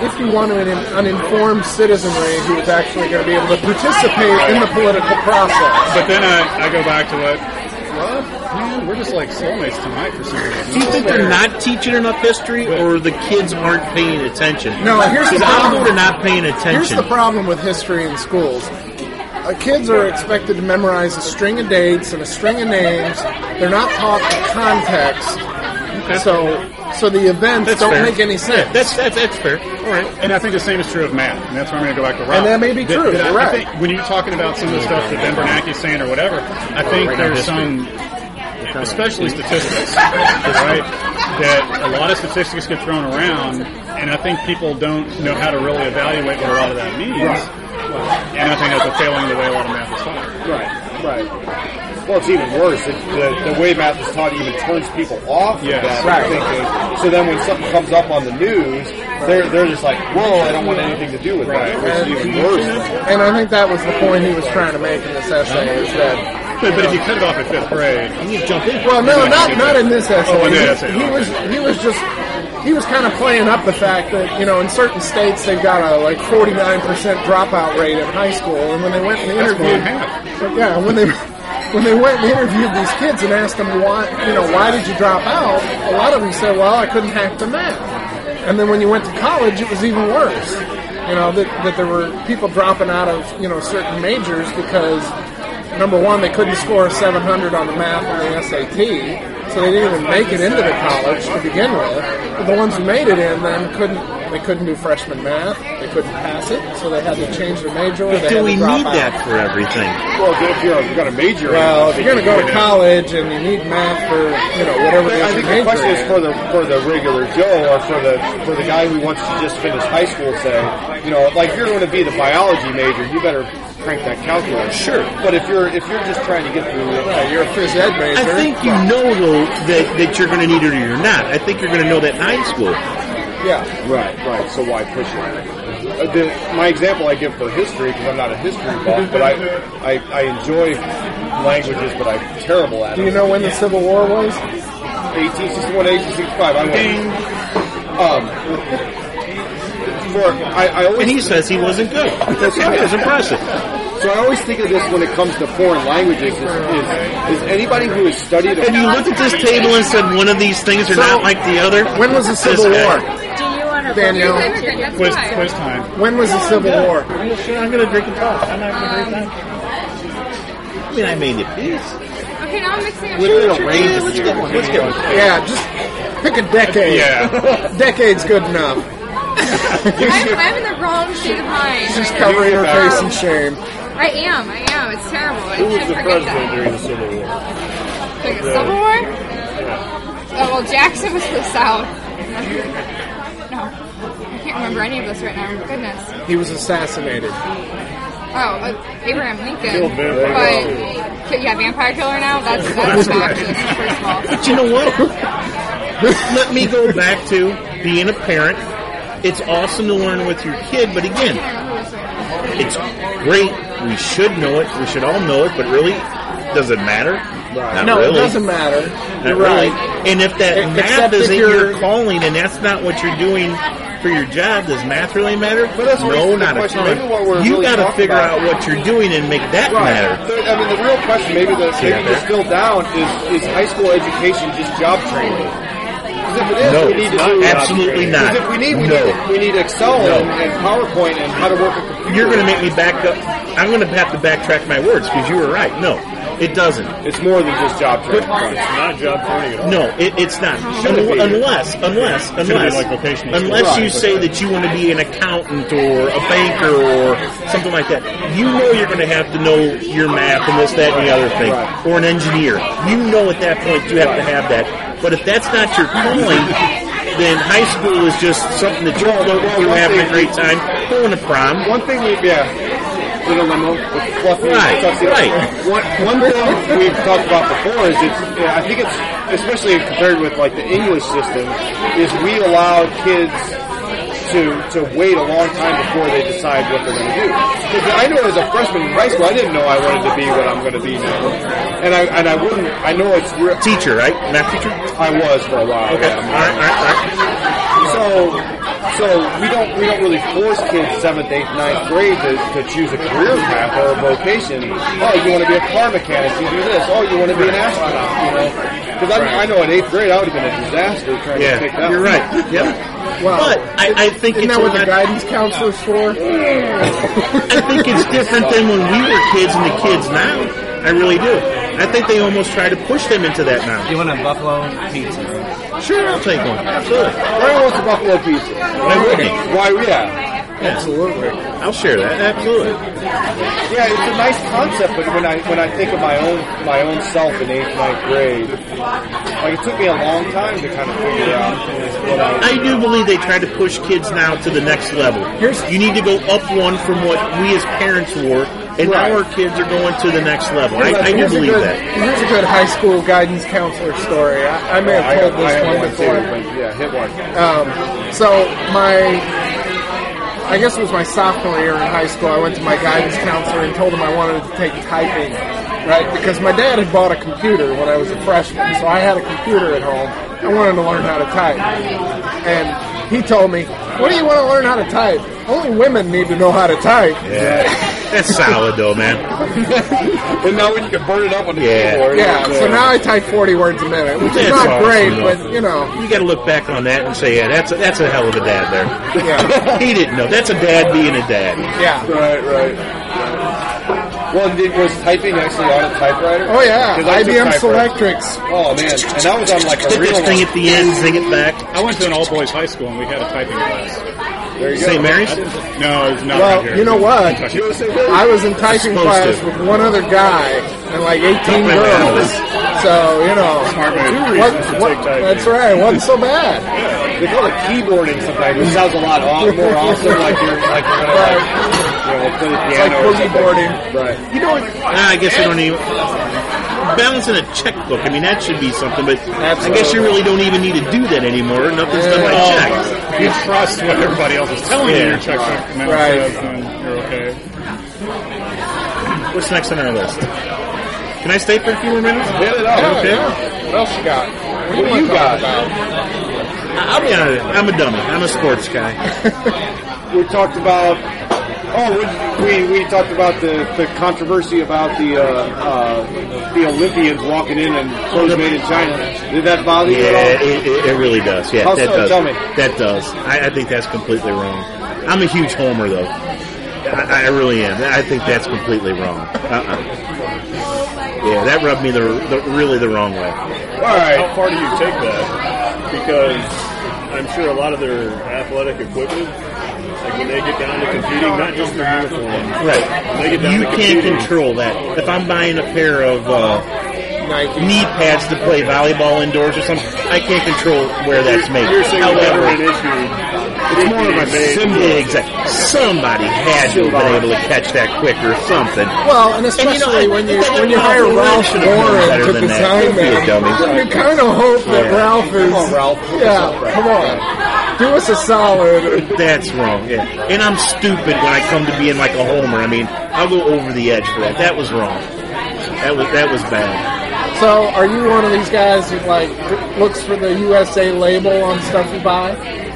Speaker 8: if you want an, an informed citizenry who is actually going to be able to participate in the political process.
Speaker 9: But then I, I go back to what, what? Man, we're just like soulmates tonight for some reason.
Speaker 10: Do you think they're not teaching enough history, or the kids aren't paying attention?
Speaker 8: No, here's the
Speaker 10: Because I
Speaker 8: problem.
Speaker 10: know they're not paying attention.
Speaker 8: Here's the problem with history in schools. Uh, kids are expected to memorize a string of dates and a string of names. They're not taught the context.
Speaker 9: Okay.
Speaker 8: So, so the events
Speaker 9: That's
Speaker 8: don't
Speaker 9: fair.
Speaker 8: make any sense.
Speaker 10: Yeah, that's, that's that's fair. All right.
Speaker 9: And I think the same is true of math, and that's where I'm going to go back to Rob.
Speaker 8: And that may be
Speaker 9: That-
Speaker 8: true,
Speaker 9: that I,
Speaker 8: you're
Speaker 9: I
Speaker 8: right.
Speaker 9: think when you're talking about some of the stuff that Ben Bernanke's saying or whatever, I think
Speaker 10: Right.
Speaker 9: there's some, especially statistics, right? That a lot of statistics get thrown around, and I think people don't know how to really evaluate what a lot of that means.
Speaker 11: Right.
Speaker 9: And I think that's a failing the way a lot of math is taught.
Speaker 11: Right, right. Well, it's even worse. It, the, the way math is taught even turns people off
Speaker 9: Yes.
Speaker 11: of that
Speaker 8: Right.
Speaker 11: thinking. So then when something comes up on the news, they're they're just like, whoa, I don't want anything to do with that. Which is even worse.
Speaker 8: And I think that was the point he was trying to make in this essay, is that...
Speaker 9: But, but if you cut it off at fifth grade,
Speaker 10: You jump in.
Speaker 8: Well, no, not not in this essay.
Speaker 9: Oh, in
Speaker 8: he,
Speaker 9: this essay,
Speaker 8: he
Speaker 9: okay.
Speaker 8: was he was just he was kind of playing up the fact that, you know, in certain states they've got a like forty-nine percent dropout rate in high school, and when they went and
Speaker 9: That's
Speaker 8: interviewed,
Speaker 9: more than half.
Speaker 8: yeah, when they when they went and interviewed these kids and asked them why, you know, why did you drop out? A lot of them said, well, I couldn't hack the math. And then when you went to college, it was even worse. You know, that that there were people dropping out of, you know, certain majors because, number one, they couldn't score a seven hundred on the math and the S A T, so they didn't even make it into the college to begin with. But the ones who made it in then couldn't they couldn't do freshman math, they couldn't pass it, so they had to change their major. Or they
Speaker 10: Do
Speaker 8: had
Speaker 10: we
Speaker 8: to drop
Speaker 10: need
Speaker 8: out.
Speaker 10: that for everything?
Speaker 11: Well, if you're, if you've got a major,
Speaker 8: Well, if
Speaker 11: in
Speaker 8: you're going to go to
Speaker 11: it,
Speaker 8: college and you need math for, you know, whatever it is
Speaker 11: I think
Speaker 8: your
Speaker 11: the question
Speaker 8: major
Speaker 11: is for the for the regular Joe or for the for the guy who wants to just finish high school. Say, you know, like if you're going to be the biology major, you better crank that calculus.
Speaker 10: Sure.
Speaker 11: But if you're if you're just trying to get through,
Speaker 8: Yeah, you're a phys ed major.
Speaker 10: I think you know, though, that, that you're going to need it or you're not. I think you're going to know that in high school.
Speaker 8: Yeah.
Speaker 11: right, right. So why push it? Uh, the, my example I give for history, because I'm not a history buff, but I, I I enjoy languages, but I'm terrible at
Speaker 8: Do
Speaker 11: it.
Speaker 8: you know when the Civil War was?
Speaker 11: eighteen sixty-one, eighteen sixty-five. I went. Um, for I, I always
Speaker 10: And he says he wasn't good. That's
Speaker 11: right.
Speaker 10: It was impressive.
Speaker 11: So I always think of this when it comes to foreign languages. Is, is, is anybody who has studied?
Speaker 10: Have you looked at this table and said one of these things are not like the other?
Speaker 8: When was the Civil
Speaker 10: This guy.
Speaker 8: War?
Speaker 12: Do you want to
Speaker 8: Danielle.
Speaker 12: That's
Speaker 9: quiz,
Speaker 12: fine.
Speaker 9: quiz time.
Speaker 8: When was the Civil War?
Speaker 10: I'm going to drink and talk. I'm not going to drink that. I mean, I made it peace.
Speaker 12: Okay, now I'm mixing up.
Speaker 10: Within
Speaker 12: sugar.
Speaker 10: a range of Let's get one. Let's get one.
Speaker 8: Yeah, just pick a decade.
Speaker 9: Yeah.
Speaker 8: Decade's good enough.
Speaker 12: I'm, I'm in the wrong state of mind.
Speaker 8: She's
Speaker 12: right
Speaker 8: covering her
Speaker 12: now.
Speaker 8: face in shame.
Speaker 12: I am. I am. It's terrible. I
Speaker 11: Who was
Speaker 12: can't
Speaker 11: the
Speaker 12: forget
Speaker 11: president
Speaker 12: that.
Speaker 11: during the Civil War?
Speaker 12: Like the Civil War? Oh, well, Jackson was for the South. No. I can't remember any of this right now. Goodness.
Speaker 8: He was assassinated.
Speaker 12: Oh, but Abraham Lincoln.
Speaker 11: Killed vampire.
Speaker 12: But, yeah, vampire killer now? That's, that's fascist, first of all.
Speaker 10: But you know what? Let me go back to being a parent. It's awesome to learn with your kid, but again, it's great. We should know it. We should all know it, but really, does it matter? Not
Speaker 8: no,
Speaker 10: really.
Speaker 8: it doesn't matter.
Speaker 10: Not
Speaker 8: You're
Speaker 10: really.
Speaker 8: right.
Speaker 10: And if that
Speaker 8: E-
Speaker 10: math
Speaker 8: except if
Speaker 10: isn't
Speaker 8: you're-
Speaker 10: your calling and that's not what you're doing for your job, does math really matter?
Speaker 11: But that's
Speaker 10: no,
Speaker 11: the
Speaker 10: not a
Speaker 11: question.
Speaker 10: ton.
Speaker 11: Maybe what we're
Speaker 10: You
Speaker 11: really
Speaker 10: got to
Speaker 11: talking
Speaker 10: figure
Speaker 11: about-
Speaker 10: out what you're doing and make that
Speaker 11: Right.
Speaker 10: matter.
Speaker 11: So, I mean, the real question, maybe the
Speaker 10: See
Speaker 11: maybe
Speaker 10: that
Speaker 11: distilled down is is high school education just job training? Because if it is,
Speaker 10: No,
Speaker 11: we need to
Speaker 10: not-
Speaker 11: do
Speaker 10: absolutely not.
Speaker 11: Because if we need, we
Speaker 10: No.
Speaker 11: need we need Excel
Speaker 10: No.
Speaker 11: and, and PowerPoint and how to work a computer.
Speaker 10: You're going to make me back up. I'm going to have to backtrack my words because you were right. No, it doesn't.
Speaker 11: It's more than just job training.
Speaker 9: It's not job training at all.
Speaker 10: No, it, it's not.
Speaker 11: Should it be?
Speaker 10: Unless, unless,
Speaker 9: Should it be
Speaker 10: unless,
Speaker 9: like vocational school?
Speaker 10: unless you
Speaker 9: Right.
Speaker 10: say that you want to be an accountant or a banker or something like that. You know you're going to have to know your math and this, that, and the other thing.
Speaker 11: Right.
Speaker 10: Or an engineer. You know at that point you have to have that. But if that's not your calling, then high school is just something that you're floating through, having a great time, going to prom.
Speaker 11: One thing we yeah. In a limo with fluffy
Speaker 10: Right,
Speaker 11: stuff.
Speaker 10: right.
Speaker 11: One, one thing we've talked about before is it's, yeah, I think it's, especially compared with like the English system, is we allow kids to to wait a long time before they decide what they're going to do. Because I know as a freshman in high school, I didn't know I wanted to be what I'm going to be now, and I and I wouldn't. I know it's real.
Speaker 10: Teacher, right? Math teacher?
Speaker 11: I was for a while.
Speaker 10: Okay.
Speaker 11: Yeah.
Speaker 10: All right, all right, all right.
Speaker 11: So, so we don't we don't really force kids seventh, eighth, ninth grade to, to choose a career path or a vocation. Oh, you want to be a car mechanic? You do this. Oh, you want to be an astronaut? You know, because I, I know in eighth grade I would have been a disaster trying
Speaker 10: Yeah,
Speaker 11: to pick that.
Speaker 10: you're right. Yep.
Speaker 8: Well,
Speaker 10: But I, I think
Speaker 8: isn't
Speaker 10: it's
Speaker 8: that what
Speaker 10: a
Speaker 8: the
Speaker 10: lot-
Speaker 8: guidance counselor's for?
Speaker 10: I think it's different than when we were kids and the kids now. I really do. I think they almost try to push them into that now.
Speaker 13: You want a buffalo pizza?
Speaker 10: Sure, I'll take one. Absolutely.
Speaker 11: Ryan wants a buffalo pizza.
Speaker 10: Why wouldn't he?
Speaker 11: Why? Yeah.
Speaker 8: Absolutely.
Speaker 10: I'll share that. Absolutely.
Speaker 11: Yeah, it's a nice concept, but when I when I think of my own my own self in eighth, ninth grade, like it took me a long time to kind of figure out what I.
Speaker 10: I do believe they try to push kids now to the next level. You need to go up one from what we as parents were, and
Speaker 8: Right.
Speaker 10: now our kids are going to the next level. I, I do
Speaker 8: Here's a
Speaker 10: believe
Speaker 8: good-
Speaker 10: that.
Speaker 8: Here's a good high school guidance counselor story. I, I may have
Speaker 11: I
Speaker 8: told
Speaker 11: have- I
Speaker 8: this
Speaker 11: have
Speaker 8: one
Speaker 11: one
Speaker 8: before.
Speaker 11: too, but yeah, hit one.
Speaker 8: Um, so my, I guess it was my sophomore year in high school. I went to my guidance counselor and told him I wanted to take typing, right? Because my dad had bought a computer when I was a freshman, so I had a computer at home. I wanted to learn how to type, and he told me, "What do you want to learn how to type? Only women need to know how to type."
Speaker 10: Yeah, that's solid though, man.
Speaker 11: And now when you can burn it up on the
Speaker 10: Yeah.
Speaker 11: keyboard.
Speaker 8: Yeah, so now I type forty words a minute, which is
Speaker 10: That's
Speaker 8: not
Speaker 10: awesome,
Speaker 8: great,
Speaker 10: though.
Speaker 8: but you know.
Speaker 10: You got to look back on that and say, yeah, that's a, that's a hell of a dad there.
Speaker 8: Yeah.
Speaker 10: He didn't know. That's a dad being a dad.
Speaker 8: Yeah.
Speaker 11: Right, right. Well, did, was typing actually on a typewriter?
Speaker 8: Oh yeah,
Speaker 11: 'Cause I
Speaker 8: I
Speaker 11: took
Speaker 8: B M
Speaker 11: typewriter.
Speaker 8: Selectrics.
Speaker 11: Oh man, and that was on like a
Speaker 10: Put
Speaker 11: real
Speaker 10: this thing
Speaker 11: one.
Speaker 10: at the end, zing it back.
Speaker 9: I went to an all-boys high school, and we had a typing class.
Speaker 11: There you go.
Speaker 10: Saint Mary's?
Speaker 9: No, it's not
Speaker 8: Well,
Speaker 9: right here.
Speaker 8: you know what?
Speaker 9: Kentucky.
Speaker 11: You know Saint Mary's?
Speaker 8: I was in typing
Speaker 10: Supposed
Speaker 8: class
Speaker 10: to.
Speaker 8: with one other guy and like eighteen
Speaker 10: Don't really
Speaker 8: girls. So, you know,
Speaker 9: Smart move. Two
Speaker 8: what,
Speaker 9: reasons to
Speaker 8: what,
Speaker 9: take typing.
Speaker 8: that's right, it wasn't so bad.
Speaker 11: They call it keyboarding sometimes, which sounds a lot aw- more awesome, like you're like you're gonna like, you know, play the
Speaker 8: It's like
Speaker 11: piano or
Speaker 8: boogie
Speaker 11: something.
Speaker 8: boarding.
Speaker 11: Right.
Speaker 10: You know what? I guess you don't even balancing a checkbook. I mean, that should be something, but I guess you really don't even need to do that anymore. Nothing's done by
Speaker 9: Oh,
Speaker 10: check.
Speaker 9: you trust what everybody else is telling you
Speaker 10: Yeah.
Speaker 9: your checkbook amount
Speaker 8: Right.
Speaker 9: says, and you're okay.
Speaker 10: What's next on our list? Can I stay for a few more minutes?
Speaker 11: Hit it up.
Speaker 8: Yeah,
Speaker 10: Okay.
Speaker 8: yeah. What else you got? What,
Speaker 11: What do
Speaker 8: wanna
Speaker 11: you
Speaker 8: talk
Speaker 11: got?
Speaker 8: about?
Speaker 10: I- I'll be honest. I'm a dummy. I'm a sports guy.
Speaker 11: We talked about. Oh, we we, we talked about the, the controversy about the uh, uh, the Olympians walking in and clothes made in China. Did that bother you
Speaker 10: Yeah,
Speaker 11: at all?
Speaker 10: it, it, it really does. Yeah,
Speaker 11: How
Speaker 10: that
Speaker 11: so?
Speaker 10: does.
Speaker 11: Tell me.
Speaker 10: That does. I, I think that's completely wrong. I'm a huge homer, though. I, I really am. I think that's completely wrong. Uh-uh. Yeah, that rubbed me the, the really the wrong way.
Speaker 2: All right. How far do you take that? Because I'm sure a lot of their athletic equipment, like when they get down to competing, not just their uniforms,
Speaker 10: Right.
Speaker 2: They get down
Speaker 10: You
Speaker 2: to
Speaker 10: can't
Speaker 2: competing.
Speaker 10: control that. If I'm buying a pair of uh,
Speaker 8: Nike.
Speaker 10: knee pads to play volleyball indoors or something, I can't control where that's made.
Speaker 2: You're saying whenever
Speaker 10: However,
Speaker 2: an issue,
Speaker 10: it's more of a symbol. Exactly. Somebody had to have been able to catch that quick or something.
Speaker 8: Well, and especially when you when you hire Ralph Lauren to design them, you kind of hope that
Speaker 10: Yeah.
Speaker 8: Ralph is.
Speaker 11: Come on, Ralph.
Speaker 8: Yeah, come on. Do us a solid.
Speaker 10: That's wrong. Yeah. And I'm stupid when I come to being like a homer. I mean, I'll go over the edge for that. That was wrong. That was that was bad.
Speaker 8: So, are you one of these guys who like looks for the U S A label on stuff you buy?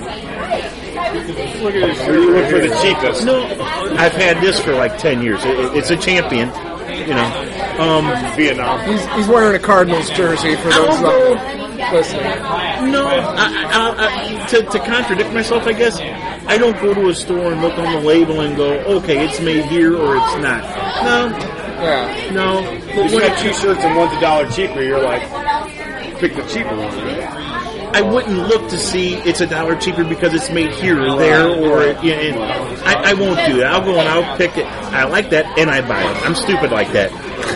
Speaker 2: look at this
Speaker 11: Or you look
Speaker 2: shirt
Speaker 11: for
Speaker 2: right
Speaker 11: the
Speaker 2: here.
Speaker 11: cheapest?
Speaker 10: No, I've had this for like ten years. It, it- it's a champion. You know, um,
Speaker 2: Vietnam.
Speaker 8: He's he's wearing a Cardinals jersey for those uh, listening.
Speaker 10: no. I, I, I, to, to contradict myself, I guess I don't go to a store and look on the label and go, okay, it's made here or it's not. No,
Speaker 8: Yeah.
Speaker 10: no.
Speaker 11: If you got two shirts and one's a dollar cheaper, you're like, pick the cheaper one, right?
Speaker 10: I wouldn't look to see it's a dollar cheaper because it's made here or there, or you know, I, I won't do that. I'll go and I'll pick it. I like that, and I buy it. I'm stupid like that.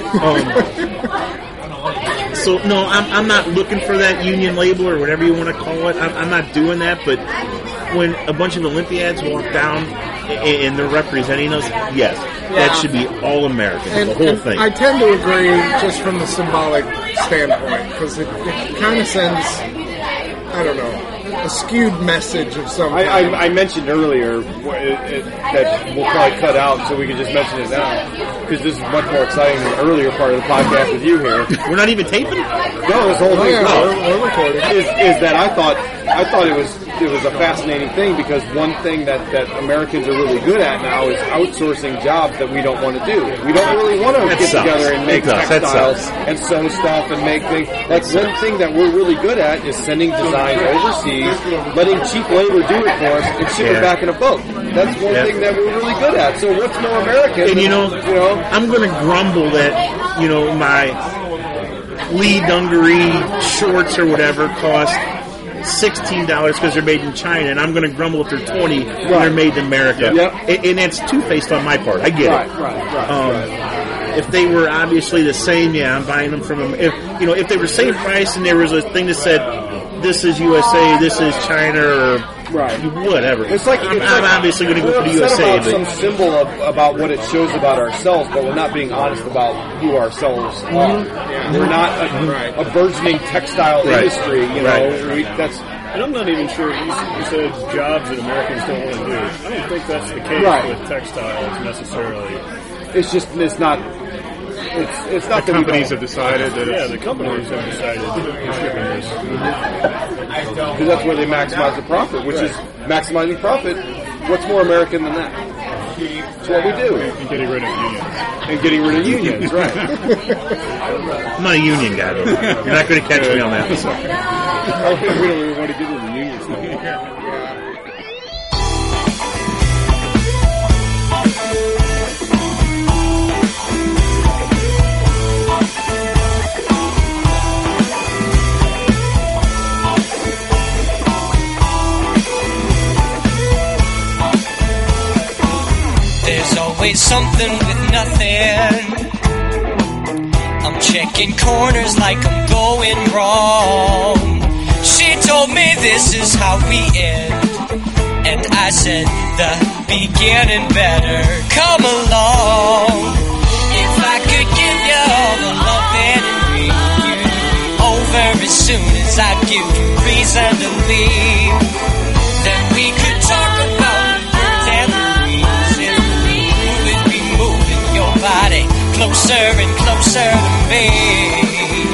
Speaker 10: Um, so no, I'm I'm not looking for that union label or whatever you want to call it. I'm, I'm not doing that. But when a bunch of Olympiads walk down and, and they're representing us, yes,
Speaker 8: Yeah.
Speaker 10: that should be all American,
Speaker 8: And,
Speaker 10: the whole
Speaker 8: and
Speaker 10: thing.
Speaker 8: I tend to agree just from the symbolic standpoint because it, it kind of sends, I don't know, a skewed message of some
Speaker 11: I,
Speaker 8: kind.
Speaker 11: I, I mentioned earlier wh- it, it, that we'll probably cut out, so we can just mention it now because this is much more exciting than the earlier part of the podcast with you here.
Speaker 10: We're not even taping.
Speaker 11: No, this whole
Speaker 8: Oh,
Speaker 11: thing
Speaker 8: yeah,
Speaker 11: no,
Speaker 8: we're, we're recording.
Speaker 11: is, is that I thought I thought it was it was a fascinating thing because one thing that, that Americans are really good at now is outsourcing jobs that we don't want to do. We don't really want to
Speaker 10: That
Speaker 11: get
Speaker 10: sucks.
Speaker 11: together and make
Speaker 10: It does. That
Speaker 11: textiles
Speaker 10: sucks.
Speaker 11: and sew stuff and make things. Like one thing that we're really good at is sending designs overseas, letting cheap labor do it for us, and ship
Speaker 10: Yeah.
Speaker 11: it back in a boat. That's one
Speaker 10: Yeah.
Speaker 11: thing that we're really good at. So what's more American?
Speaker 10: And you know,
Speaker 11: you know,
Speaker 10: I'm going to grumble that, you know, my Lee Dungaree shorts or whatever cost sixteen dollars because they're made in China, and I'm going to grumble if they're twenty dollars when they're made in America.
Speaker 11: Yep.
Speaker 10: And, and that's two-faced on my part. I get
Speaker 11: right,
Speaker 10: it.
Speaker 11: right, right,
Speaker 10: Um,
Speaker 11: right.
Speaker 10: If they were obviously the same, yeah, I'm buying them from them. If you know, if they were same price and there was a thing that said this is U S A, this is China, or
Speaker 11: Right.
Speaker 10: whatever.
Speaker 11: It's like
Speaker 10: I'm,
Speaker 11: it's
Speaker 10: I'm
Speaker 11: like
Speaker 10: obviously going to go
Speaker 11: we're
Speaker 10: for the U S
Speaker 11: upset
Speaker 10: A,
Speaker 11: about
Speaker 10: but
Speaker 11: some symbol of, about what it shows about ourselves, but we're not being honest about who ourselves are. We're not a, a burgeoning textile
Speaker 2: Right.
Speaker 11: industry. You know,
Speaker 2: Right.
Speaker 11: we, that's
Speaker 2: And I'm not even sure, you, you said jobs that Americans don't want to do. I don't think that's the case
Speaker 11: Right.
Speaker 2: with textiles necessarily.
Speaker 11: it's just it's not. It's it's not
Speaker 2: The
Speaker 11: that we
Speaker 2: companies
Speaker 11: don't-
Speaker 2: have decided that Yeah, the companies have decided we're shipping this.
Speaker 11: because that's where they maximize the profit, which is maximizing profit. What's more American than that? It's what we do.
Speaker 2: And getting rid of unions.
Speaker 11: And getting rid of unions, right.
Speaker 10: I'm not a union guy, though. You're not going to catch me on that.
Speaker 11: Oh, we don't even want to get rid of the unions no more.
Speaker 14: There's always something with nothing. I'm checking corners like I'm going wrong. She told me this is how we end, and I said the beginning better come along. If I could give you all the loving and bring you over as soon as I give you reason to leave, then we could talk about the birds and the breeze and moving, be moving your body closer and closer to me.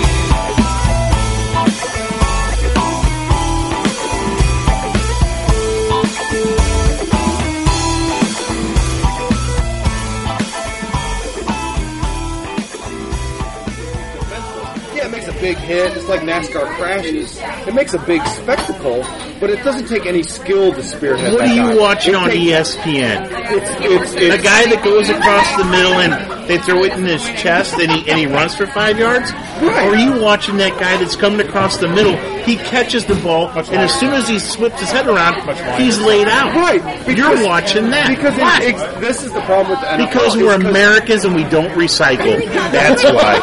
Speaker 11: Yeah, it makes a big hit. It's like NASCAR crashes. It makes a big spectacle, but it doesn't take any skill to spearhead
Speaker 10: What
Speaker 11: that
Speaker 10: are you
Speaker 11: guy.
Speaker 10: watching
Speaker 11: It
Speaker 10: on
Speaker 11: takes-
Speaker 10: E S P N?
Speaker 11: It's, it's, it's
Speaker 10: A guy that goes across the middle and they throw it in his chest and he and he runs for five yards? Or are you watching that guy that's coming across the middle? He catches the ball, and as soon as he whips his head around, he's laid out.
Speaker 11: Right.
Speaker 10: You're watching that.
Speaker 11: Because
Speaker 10: Why?
Speaker 11: it's, it's, this is the problem with the N F L.
Speaker 10: Because we're Americans and we don't recycle. That's why.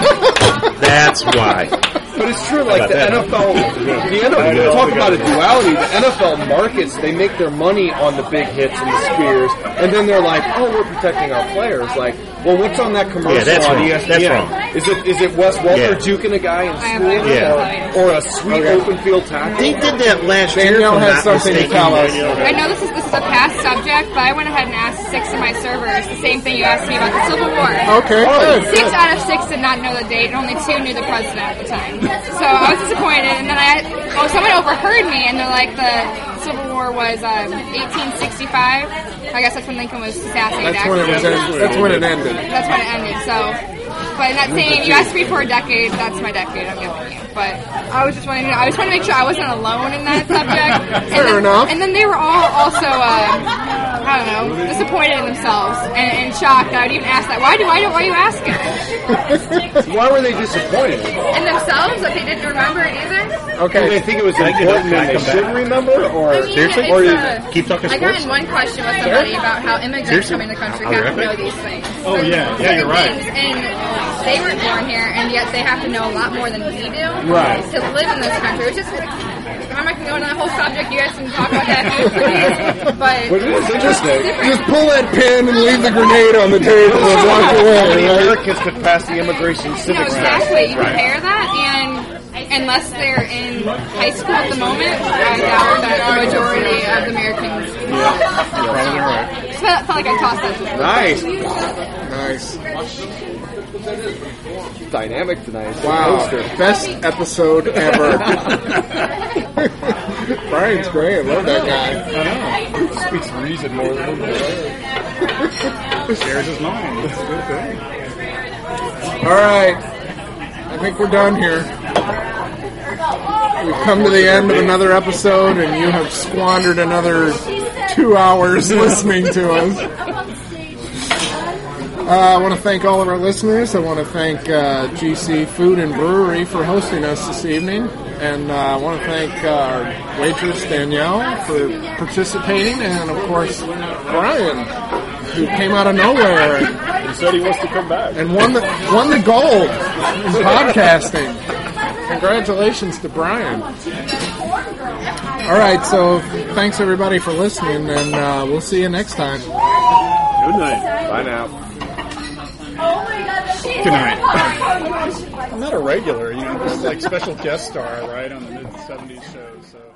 Speaker 10: That's why.
Speaker 11: But it's true, like
Speaker 10: How
Speaker 11: the
Speaker 10: about
Speaker 11: N
Speaker 10: that?
Speaker 11: F L, the N F L, talk about a duality, the N F L markets, they make their money on the big hits and the spears, and then they're like, oh, we're protecting our players. Like, well, what's on that commercial
Speaker 10: Yeah, that's
Speaker 11: on
Speaker 10: wrong.
Speaker 11: E S P N?
Speaker 10: That's wrong.
Speaker 11: Is it is it Wes Welker
Speaker 10: Yeah.
Speaker 11: juking a guy in
Speaker 12: have
Speaker 11: school?
Speaker 12: no
Speaker 10: idea.
Speaker 11: Or, or a sweet
Speaker 8: Okay.
Speaker 11: open field tackle?
Speaker 10: They did that last year.
Speaker 8: Danielle
Speaker 10: if I'm
Speaker 8: has
Speaker 10: not
Speaker 8: something to
Speaker 10: mistaken.
Speaker 8: tell us.
Speaker 12: I know this is this is a past subject, but I went ahead and asked six of my servers the same thing you asked me about the Civil War.
Speaker 8: Okay, good,
Speaker 12: Six
Speaker 8: good.
Speaker 12: out of six did not know the date, and only two knew the president at the time. So I was disappointed, and then I oh someone overheard me, and they're like the Civil War was um, eighteen sixty-five. I guess that's when Lincoln was assassinated.
Speaker 8: That's when it was.
Speaker 12: actually.
Speaker 8: That's when it ended.
Speaker 12: That's when it ended. So, but in that saying, you asked me for a decade. That's my decade. I'm giving you. But I was just wanting to. I was trying to make sure I wasn't alone in that subject. And
Speaker 8: Fair
Speaker 12: then,
Speaker 8: enough.
Speaker 12: And then they were all also, um, I don't know, disappointed in themselves and, and shocked. I would even ask that. Why do? Why do? Why are you asking?
Speaker 11: Why were they disappointed?
Speaker 12: In themselves, that they didn't remember it either.
Speaker 11: Okay. Did they think it was important and they should remember? Or,
Speaker 12: I mean,
Speaker 10: Seriously?
Speaker 12: it's,
Speaker 11: or did,
Speaker 12: uh,
Speaker 10: Keep talking
Speaker 12: I got
Speaker 10: sports.
Speaker 12: in one question with somebody about how immigrants
Speaker 10: Seriously?
Speaker 12: coming to the country
Speaker 10: I'll be
Speaker 12: have to
Speaker 10: right
Speaker 12: know
Speaker 10: back.
Speaker 12: these things.
Speaker 2: Oh, yeah. Yeah,
Speaker 12: Certain
Speaker 2: you're right.
Speaker 12: things, and they weren't born here, and yet they have to know a lot more than we do
Speaker 11: Right.
Speaker 12: to live in this country, which is. I'm not going to go into that whole subject. You guys can talk about that if you please. But
Speaker 11: But it is interesting.
Speaker 8: Just pull that pin and leave the grenade on the table and walk
Speaker 11: How
Speaker 8: away.
Speaker 11: many
Speaker 8: Right?
Speaker 11: Americans could pass the immigration
Speaker 12: no,
Speaker 11: civics test?
Speaker 12: exactly. You compare that, and unless they're in high school at the moment, I doubt that the majority of Americans.
Speaker 2: Probably right.
Speaker 12: I felt, felt like I tossed that.
Speaker 11: Nice.
Speaker 8: Nice.
Speaker 11: Dynamic tonight.
Speaker 8: Wow.
Speaker 11: Poster.
Speaker 8: Best episode ever. Brian's great. I love that guy.
Speaker 9: I know.
Speaker 3: He speaks reason more than anybody.
Speaker 9: Shares his mind. It's a good thing.
Speaker 8: All right. I think we're done here. We've come to the end of another episode, and you have squandered another two hours listening to us. Uh, I want to thank all of our listeners. I want to thank uh, G C Food and Brewery for hosting us this evening. And uh, I want to thank uh, our waitress, Danielle, for participating. And, of course, Brian, who came out of nowhere.
Speaker 2: He said he wants to come back.
Speaker 8: And won the, won the gold in podcasting. Congratulations to Brian. All right, so thanks, everybody, for listening. And uh, we'll see you next time.
Speaker 2: Good night.
Speaker 11: Bye now.
Speaker 9: Good night. I'm not a regular, you know, just like special guest star, right, on the mid seventies show, so.